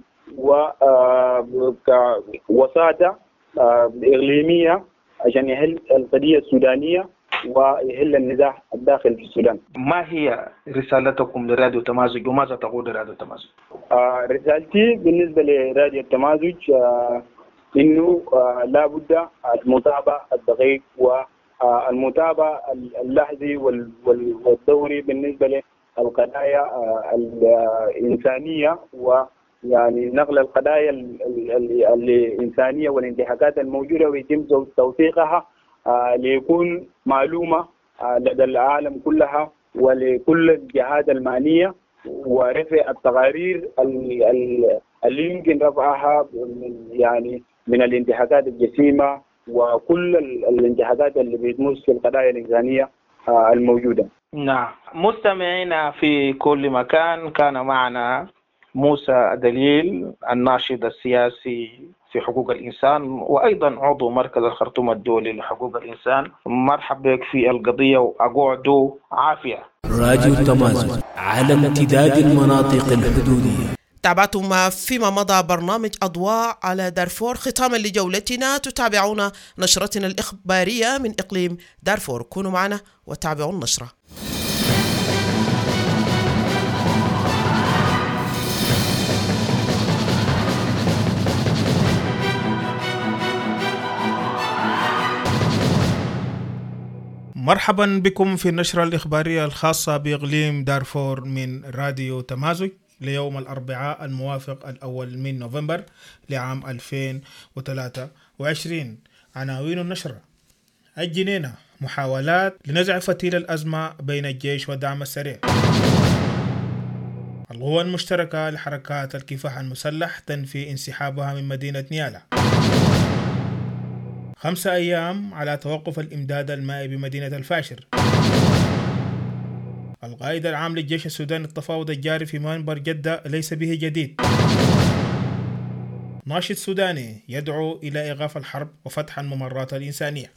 ووساطة إقليمية عشان يحل القضية السودانية ويحل النزاع الداخلي في السودان. ما هي رسالتكم لراديو تمازج وماذا تقول لراديو تمازج؟ رسالتي بالنسبة لراديو تمازج إنه لا بد المتابعة الدقيق والمتابعة اللحظي والدوري بالنسبة للقضايا الإنسانية ويعني نقل القضايا الإنسانية والانتهاكات الموجودة ويتم توثيقها ليكون معلومة لدى العالم كلها ولكل الجهات المعنية، ورفع التقارير اللي يمكن رفعها يعني من الانتهاكات الجسيمة وكل الانتهاكات اللي بتمس في القضايا الإنسانية الموجودة. نعم، مستمعينا في كل مكان، كان معنا موسى دليل الناشط السياسي في حقوق الإنسان وأيضا عضو مركز الخرطوم الدولي لحقوق الإنسان. مرحبا بك في القضية وأقعدوا عافية. راديو تمازج على امتداد المناطق الحدودية. تابعتم فيما مضى برنامج أضواء على دارفور. ختاما لجولتنا تتابعون نشرتنا الإخبارية من إقليم دارفور. كونوا معنا وتابعوا النشرة. مرحبا بكم في النشرة الإخبارية الخاصة بإقليم دارفور من راديو تمازج ليوم الأربعاء الموافق الأول من نوفمبر لعام 2023. عناوين النشرة: الجنينة، محاولات لنزع فتيل الأزمة بين الجيش والدعم السريع. القوى المشتركة لحركات الكفاح المسلح تنفي انسحابها من مدينة نيالا. 5 أيام على توقف الإمداد المائي بمدينة الفاشر. القائد العام للجيش السوداني: التفاوض الجاري في منبر جدة ليس به جديد. ناشط سوداني يدعو إلى إيقاف الحرب وفتح الممرات الإنسانية.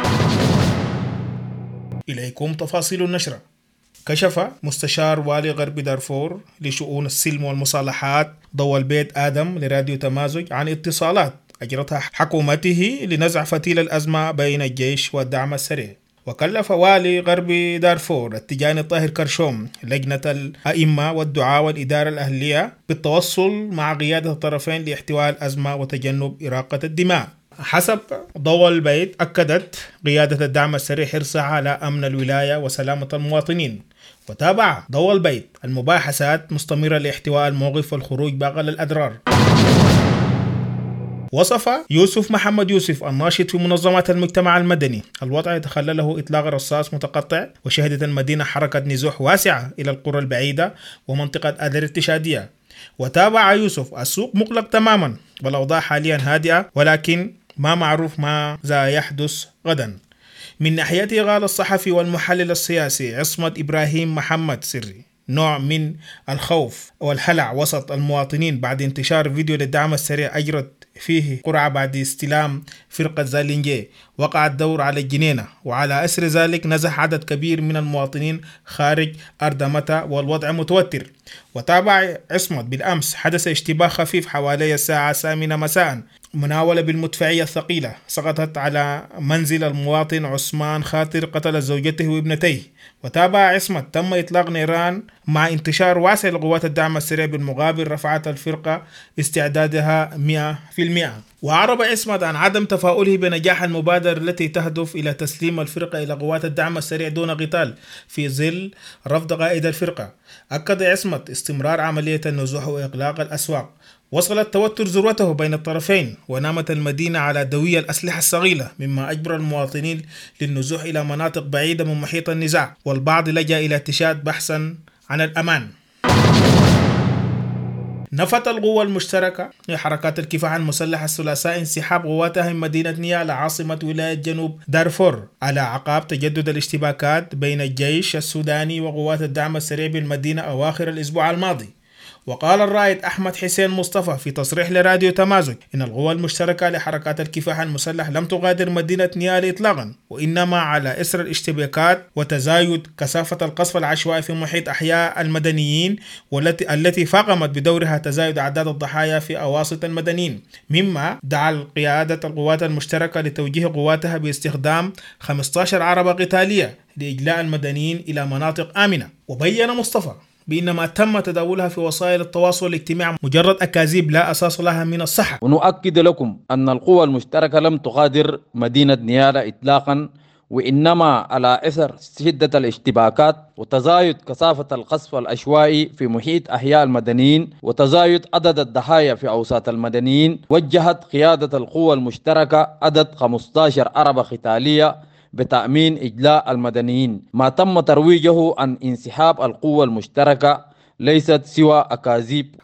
إليكم تفاصيل النشرة. كشف مستشار والي غرب دارفور لشؤون السلم والمصالحات ضوى البيت آدم لراديو تمازج عن اتصالات أجرتها حكومته لنزع فتيل الأزمة بين الجيش والدعم السريع. وكلف والي غرب دارفور التجاني الطاهر كرشوم لجنة الأئمة والدعاة والإدارة الأهلية بالتوصل مع قيادة الطرفين لاحتواء الأزمة وتجنب إراقة الدماء. حسب ضوء البيت أكدت قيادة الدعم السريع حرصها على أمن الولاية وسلامة المواطنين. وتابع ضوء البيت المباحثات مستمرة لاحتواء الموقف والخروج بأقل الأضرار. وصف يوسف محمد يوسف الناشط في منظمات المجتمع المدني الوضع يتخلله إطلاق رصاص متقطع، وشهدت المدينة حركة نزوح واسعة إلى القرى البعيدة ومنطقة أدر التشادية. وتابع يوسف السوق مغلق تماما والأوضاع حاليا هادئة، ولكن ما معروف ماذا يحدث غدا. من ناحيته قال الصحفي والمحلل السياسي عصمت إبراهيم محمد سري نوع من الخوف والهلع وسط المواطنين بعد انتشار فيديو للدعم السريع أجرت فيه قرعة بعد استلام فرقة زالينجي وقع الدور على الجنينة، وعلى أثر ذلك نزح عدد كبير من المواطنين خارج أردمتا والوضع متوتر. وتابع عصمت بالأمس حدث اشتباه خفيف حوالي الساعة 8 مساء، مناولة بالمدفعية الثقيلة سقطت على منزل المواطن عثمان خاطر قتل زوجته وابنتيه. وتابع عصمت تم إطلاق نيران مع انتشار واسع لقوات الدعم السريع، بالمقابل رفعت الفرقة استعدادها 100%. وأعرب عصمت عن عدم تفاؤله بنجاح المبادرة التي تهدف إلى تسليم الفرقة إلى قوات الدعم السريع دون قتال في ظل رفض قائد الفرقة. أكد عصمت استمرار عملية النزوح وإغلاق الأسواق. وصل التوتر ذروته بين الطرفين، ونامت المدينة على دوي الأسلحة الصغيرة مما أجبر المواطنين للنزوح إلى مناطق بعيدة من محيط النزاع، والبعض لجأ إلى تشاد بحثا عن الأمان. نفت القوة المشتركة لحركات الكفاح المسلح الثلاثاء انسحاب قواتها من مدينة نيالا عاصمة ولاية جنوب دارفور على أعقاب تجدد الاشتباكات بين الجيش السوداني وقوات الدعم السريع بالمدينة أواخر الأسبوع الماضي. وقال الرائد أحمد حسين مصطفى في تصريح لراديو تمازج إن القوى المشتركة لحركات الكفاح المسلح لم تغادر مدينة نيالا إطلاقا، وإنما على إثر الاشتباكات وتزايد كثافة القصف العشوائي في محيط أحياء المدنيين التي فاقمت بدورها تزايد أعداد الضحايا في أواسط المدنيين، مما دعا قيادة القوات المشتركة لتوجيه قواتها باستخدام 15 عربة قتالية لإجلاء المدنيين إلى مناطق آمنة. وبين مصطفى بإنما تم تداولها في وسائل التواصل الاجتماعي مجرد أكاذيب لا أساس لها من الصحة. ونؤكد لكم أن القوى المشتركة لم تغادر مدينة نيالا إطلاقا، وإنما على أثر شدة الاشتباكات وتزايد كثافة القصف العشوائي في محيط أحياء المدنيين وتزايد عدد الضحايا في أوساط المدنيين، وجهت قيادة القوى المشتركة عدد 15 عربة قتالية بتأمين إجلاء المدنيين. ما تم ترويجه عن انسحاب القوة المشتركة ليست سوى أكاذيب.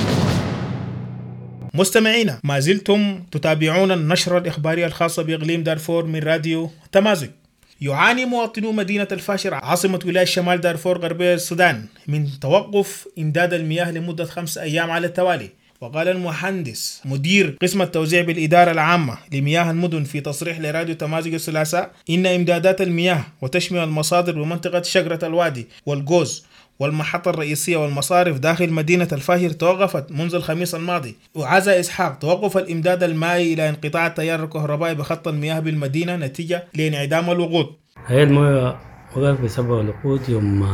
مستمعينا، ما زلتم تتابعون النشرة الإخبارية الخاصة بإقليم دارفور من راديو تمازج. يعاني مواطنو مدينة الفاشر عاصمة ولاية شمال دارفور غربي السودان من توقف إمداد المياه لمدة 5 أيام على التوالي. وقال المهندس مدير قسم التوزيع بالإدارة العامة لمياه المدن في تصريح لراديو تمازج الثلاثاء إن إمدادات المياه وتشمل المصادر بمنطقة شجرة الوادي والجوز والمحطة الرئيسية والمصارف داخل مدينة الفاشر توقفت منذ الخميس الماضي. وعزى إسحاق توقف الإمداد المائي إلى انقطاع التيار الكهربائي بخط المياه بالمدينة نتيجة لانعدام الوقود. هي المياه وقف بسبب الوقود يوم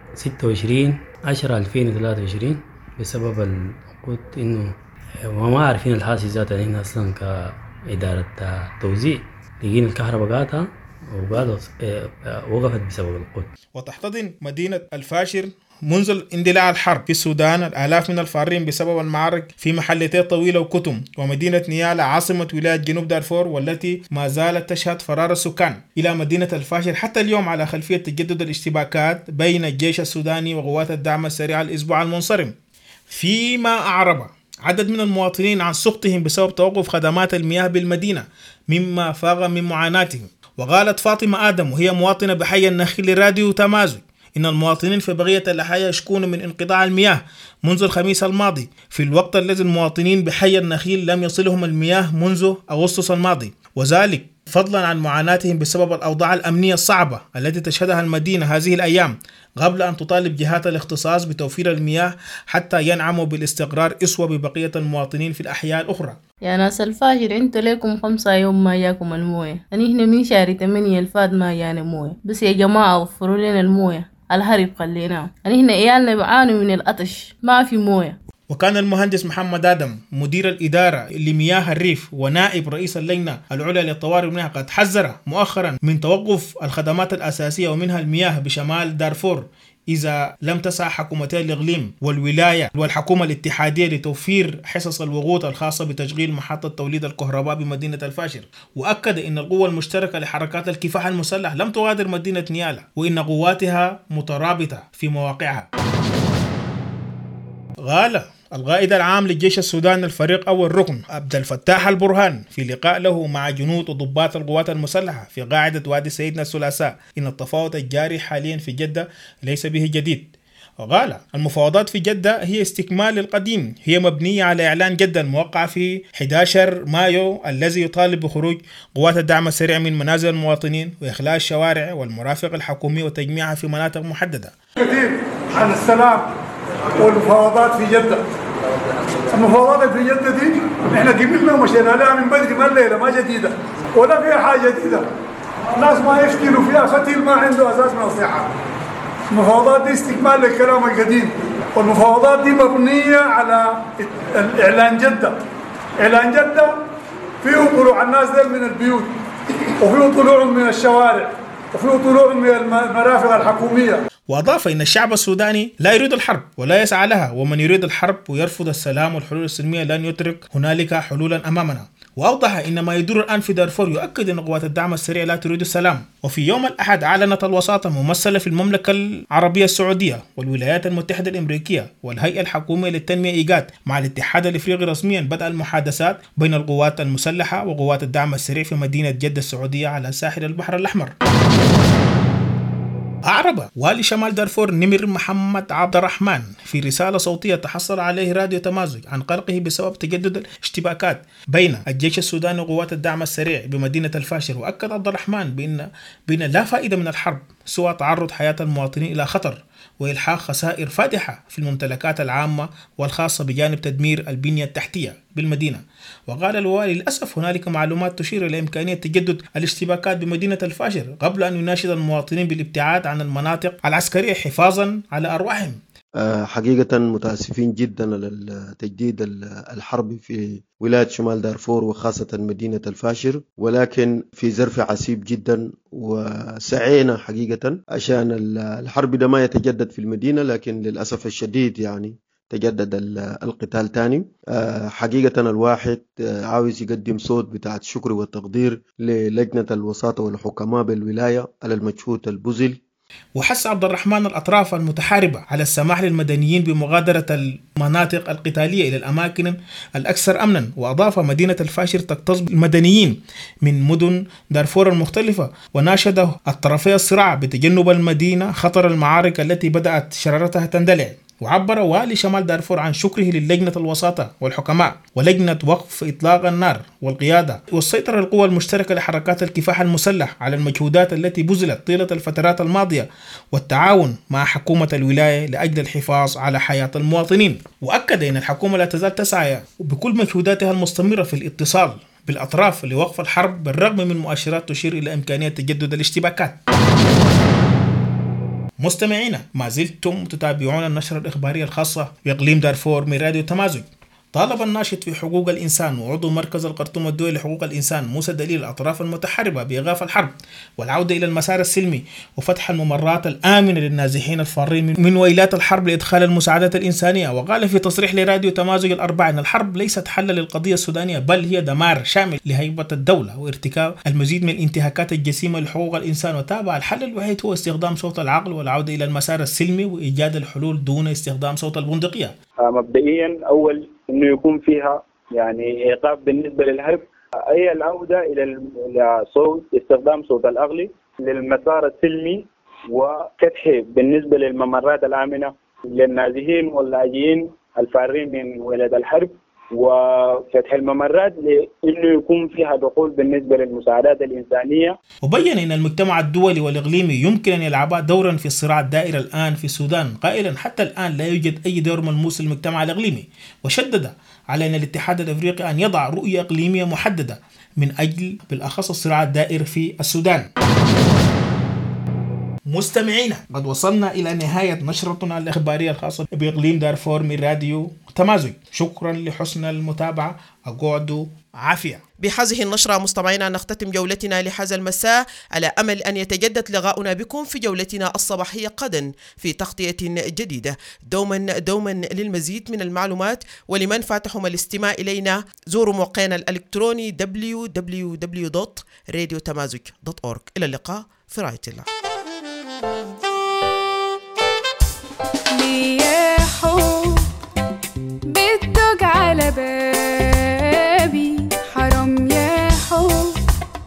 26/10/2023 بسبب الوقود، إنه ما عارفين الحاسي ذاتها هنا أصلا كإدارة توزيع، لقين الكهرباء قاطعة وقالوا وقفت بسبب الوقود. وتحتضن مدينة الفاشر منذ اندلاع الحرب في السودان الآلاف من الفارين بسبب المعارك في محلتي طويلة وكتم، ومدينة نيالا عاصمة ولاية جنوب دارفور والتي ما زالت تشهد فرار السكان إلى مدينة الفاشر حتى اليوم على خلفية تجدد الاشتباكات بين الجيش السوداني وقوات الدعم السريع الأسبوع المنصرم. فيما أعرب عدد من المواطنين عن سخطهم بسبب توقف خدمات المياه بالمدينة مما فاق من معاناتهم. وقالت فاطمة آدم وهي مواطنة بحي النخيل لراديو تمازج إن المواطنين في بقية الأحياء يشكون من انقطاع المياه منذ الخميس الماضي، في الوقت الذي المواطنين بحي النخيل لم يصلهم المياه منذ أغسطس الماضي، وذلك فضلا عن معاناتهم بسبب الأوضاع الأمنية الصعبة التي تشهدها المدينة هذه الأيام، قبل أن تطالب جهات الاختصاص بتوفير المياه حتى ينعموا بالاستقرار أسوة ببقية المواطنين في الأحياء الأخرى. يا ناس الفاجر انتوا لكم 5 يوم ما ياكم الموية، يعني هنا من شهر 8 الفات ما يانا موية، بس يا جماعة وفروا لنا الموية، الهرب خليناه، يعني هنا عيالنا بيعانوا من العطش ما في موية. وكان المهندس محمد آدم مدير الإدارة لمياه الريف ونائب رئيس اللجنة العليا للطوارئ والمياه قد حذر مؤخرا من توقف الخدمات الأساسية ومنها المياه بشمال دارفور إذا لم تسعى حكومتي الإقليم والولاية والحكومة الاتحادية لتوفير حصص الوقود الخاصة بتشغيل محطة توليد الكهرباء بمدينة الفاشر. وأكد أن القوة المشتركة لحركات الكفاح المسلح لم تغادر مدينة نيالا، وإن قواتها مترابطة في مواقعها. قال القائد العام للجيش السوداني الفريق أول ركن عبد الفتاح البرهان في لقاء له مع جنود وضباط القوات المسلحة في قاعدة وادي سيدنا الثلاثاء إن التفاوض الجاري حاليا في جدة ليس به جديد. وقال المفاوضات في جدة هي استكمال القديم، هي مبنية على إعلان جدة الموقع في 11 مايو الذي يطالب بخروج قوات الدعم السريع من منازل المواطنين وإخلاء الشوارع والمرافق الحكومية وتجميعها في مناطق محددة. كثير عن السلام والمفاوضات في جدة. المفاوضات في جدة دي احنا قبلنا ومشينا لها من بدري، ما الليلة ما جديدة ولا فيها حاجة جديدة. الناس ما يفتلوا فيها، فتيل ما عنده أساس من الصحة. المفاوضات دي استكمال للكلام القديم، والمفاوضات دي مبنية على إعلان جدة. إعلان جدة فيه طلوع الناس دول من البيوت، وفيه طلوعهم من الشوارع، وفيه طلوعهم من المرافق الحكومية. وأضاف إن الشعب السوداني لا يريد الحرب ولا يسعى لها، ومن يريد الحرب ويرفض السلام والحلول السلمية لن يترك هنالك حلولا أمامنا. وأوضح إن ما يدور الآن في دارفور يؤكد أن قوات الدعم السريع لا تريد السلام. وفي يوم الأحد أعلنت الوساطة ممثلة في المملكة العربية السعودية والولايات المتحدة الأمريكية والهيئة الحكومية للتنمية إيجاد مع الاتحاد الإفريقي رسميا بدء المحادثات بين القوات المسلحة وقوات الدعم السريع في مدينة جدة السعودية على ساحل البحر الأحمر. أعرب والي شمال دارفور نمر محمد عبد الرحمن في رسالة صوتية تحصل عليه راديو تمازج عن قلقه بسبب تجدد الاشتباكات بين الجيش السوداني وقوات الدعم السريع بمدينة الفاشر. وأكد عبد الرحمن بأن لا فائدة من الحرب سوى تعرض حياة المواطنين إلى خطر وإلحاق خسائر فادحة في الممتلكات العامة والخاصة بجانب تدمير البنية التحتية بالمدينة. وقال الوالي للأسف هنالك معلومات تشير إلى إمكانية تجدد الاشتباكات بمدينة الفاشر قبل أن يناشد المواطنين بالابتعاد عن المناطق العسكرية حفاظا على أرواحهم. حقيقة متأسفين جدا على تجديد الحرب في ولاية شمال دارفور وخاصة مدينة الفاشر، ولكن في ظرف عسيب جدا وسعينا حقيقة عشان الحرب ده ما يتجدد في المدينة، لكن للأسف الشديد يعني تجدد القتال تاني. حقيقة الواحد عاوز يقدم صوت بتاع الشكر والتقدير للجنة الوساطة والحكماء بالولاية على المجهود البذل. وحث عبد الرحمن الأطراف المتحاربة على السماح للمدنيين بمغادرة المناطق القتالية إلى الأماكن الأكثر أمنا. وأضاف مدينة الفاشر تكتظ بالمدنيين من مدن دارفور المختلفة، وناشد الطرفي الصراع بتجنب المدينة خطر المعارك التي بدأت شرارتها تندلع. وعبر والي شمال دارفور عن شكره للجنة الوساطة والحكماء ولجنة وقف إطلاق النار والقيادة والسيطرة القوى المشتركة لحركات الكفاح المسلح على المجهودات التي بذلت طيلة الفترات الماضية والتعاون مع حكومة الولاية لأجل الحفاظ على حياة المواطنين. وأكد أن الحكومة لا تزال تسعى بكل مجهوداتها المستمرة في الاتصال بالأطراف لوقف الحرب بالرغم من مؤشرات تشير إلى إمكانية تجدد الاشتباكات. مستمعينا، ما زلتم تتابعون النشرة الإخبارية الخاصة بإقليم دارفور من راديو تمازج. طالب الناشط في حقوق الإنسان وعضو مركز الخرطوم الدولي لحقوق الإنسان موسى دليل الأطراف المتحاربة بإيقاف الحرب والعودة إلى المسار السلمي وفتح الممرات الآمنة للنازحين الفارين من ويلات الحرب لإدخال المساعدات الإنسانية. وقال في تصريح لراديو تمازج الأربعاء أن الحرب ليست حل للقضية السودانية، بل هي دمار شامل لهيبة الدولة وارتكاب المزيد من الانتهاكات الجسيمة لحقوق الإنسان. وتابع الحل الوحيد هو استخدام صوت العقل والعودة إلى المسار السلمي وإيجاد الحلول دون استخدام صوت البندقية. مبدئيا أول إنه يكون فيها يعني إيقاف بالنسبة للحرب، أي العودة إلى صوت استخدام صوت العقل للمسار السلمي وفتح بالنسبة للممرات الآمنة للنازحين واللاجئين الفارين من ولاد الحرب، وفتح الممرات لأنه يكون فيها دخول بالنسبة للمساعدات الإنسانية. وبين أن المجتمع الدولي والإقليمي يمكن أن يلعبا دورا في الصراع الدائر الآن في السودان، قائلا حتى الآن لا يوجد أي دور ملموس للمجتمع الإقليمي، وشدد على أن الاتحاد الأفريقي أن يضع رؤية إقليمية محددة من أجل بالأخص الصراع الدائر في السودان. مستمعينا، قد وصلنا إلى نهاية نشرتنا الإخبارية الخاصة بإقليم دارفور من راديو تمازج. شكرا لحسن المتابعة، أقعدوا عافية. بهذه النشرة مستمعينا نختتم جولتنا لهذا المساء، على أمل أن يتجدد لقاؤنا بكم في جولتنا الصباحية غدا في تغطية جديدة. دوما للمزيد من المعلومات ولمن فاتحهم الاستماع إلينا زوروا موقعنا الإلكتروني www.radiotamazuk.org. إلى اللقاء في رعاية الله. ليه حب بتدق على بابي، حرام يا حب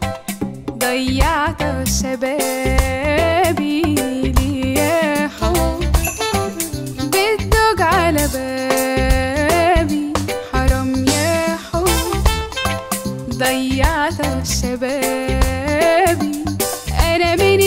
ضيعت شبابي. ليه حب بتدق على بابي، حرام يا حب ضيعت شبابي. أنا من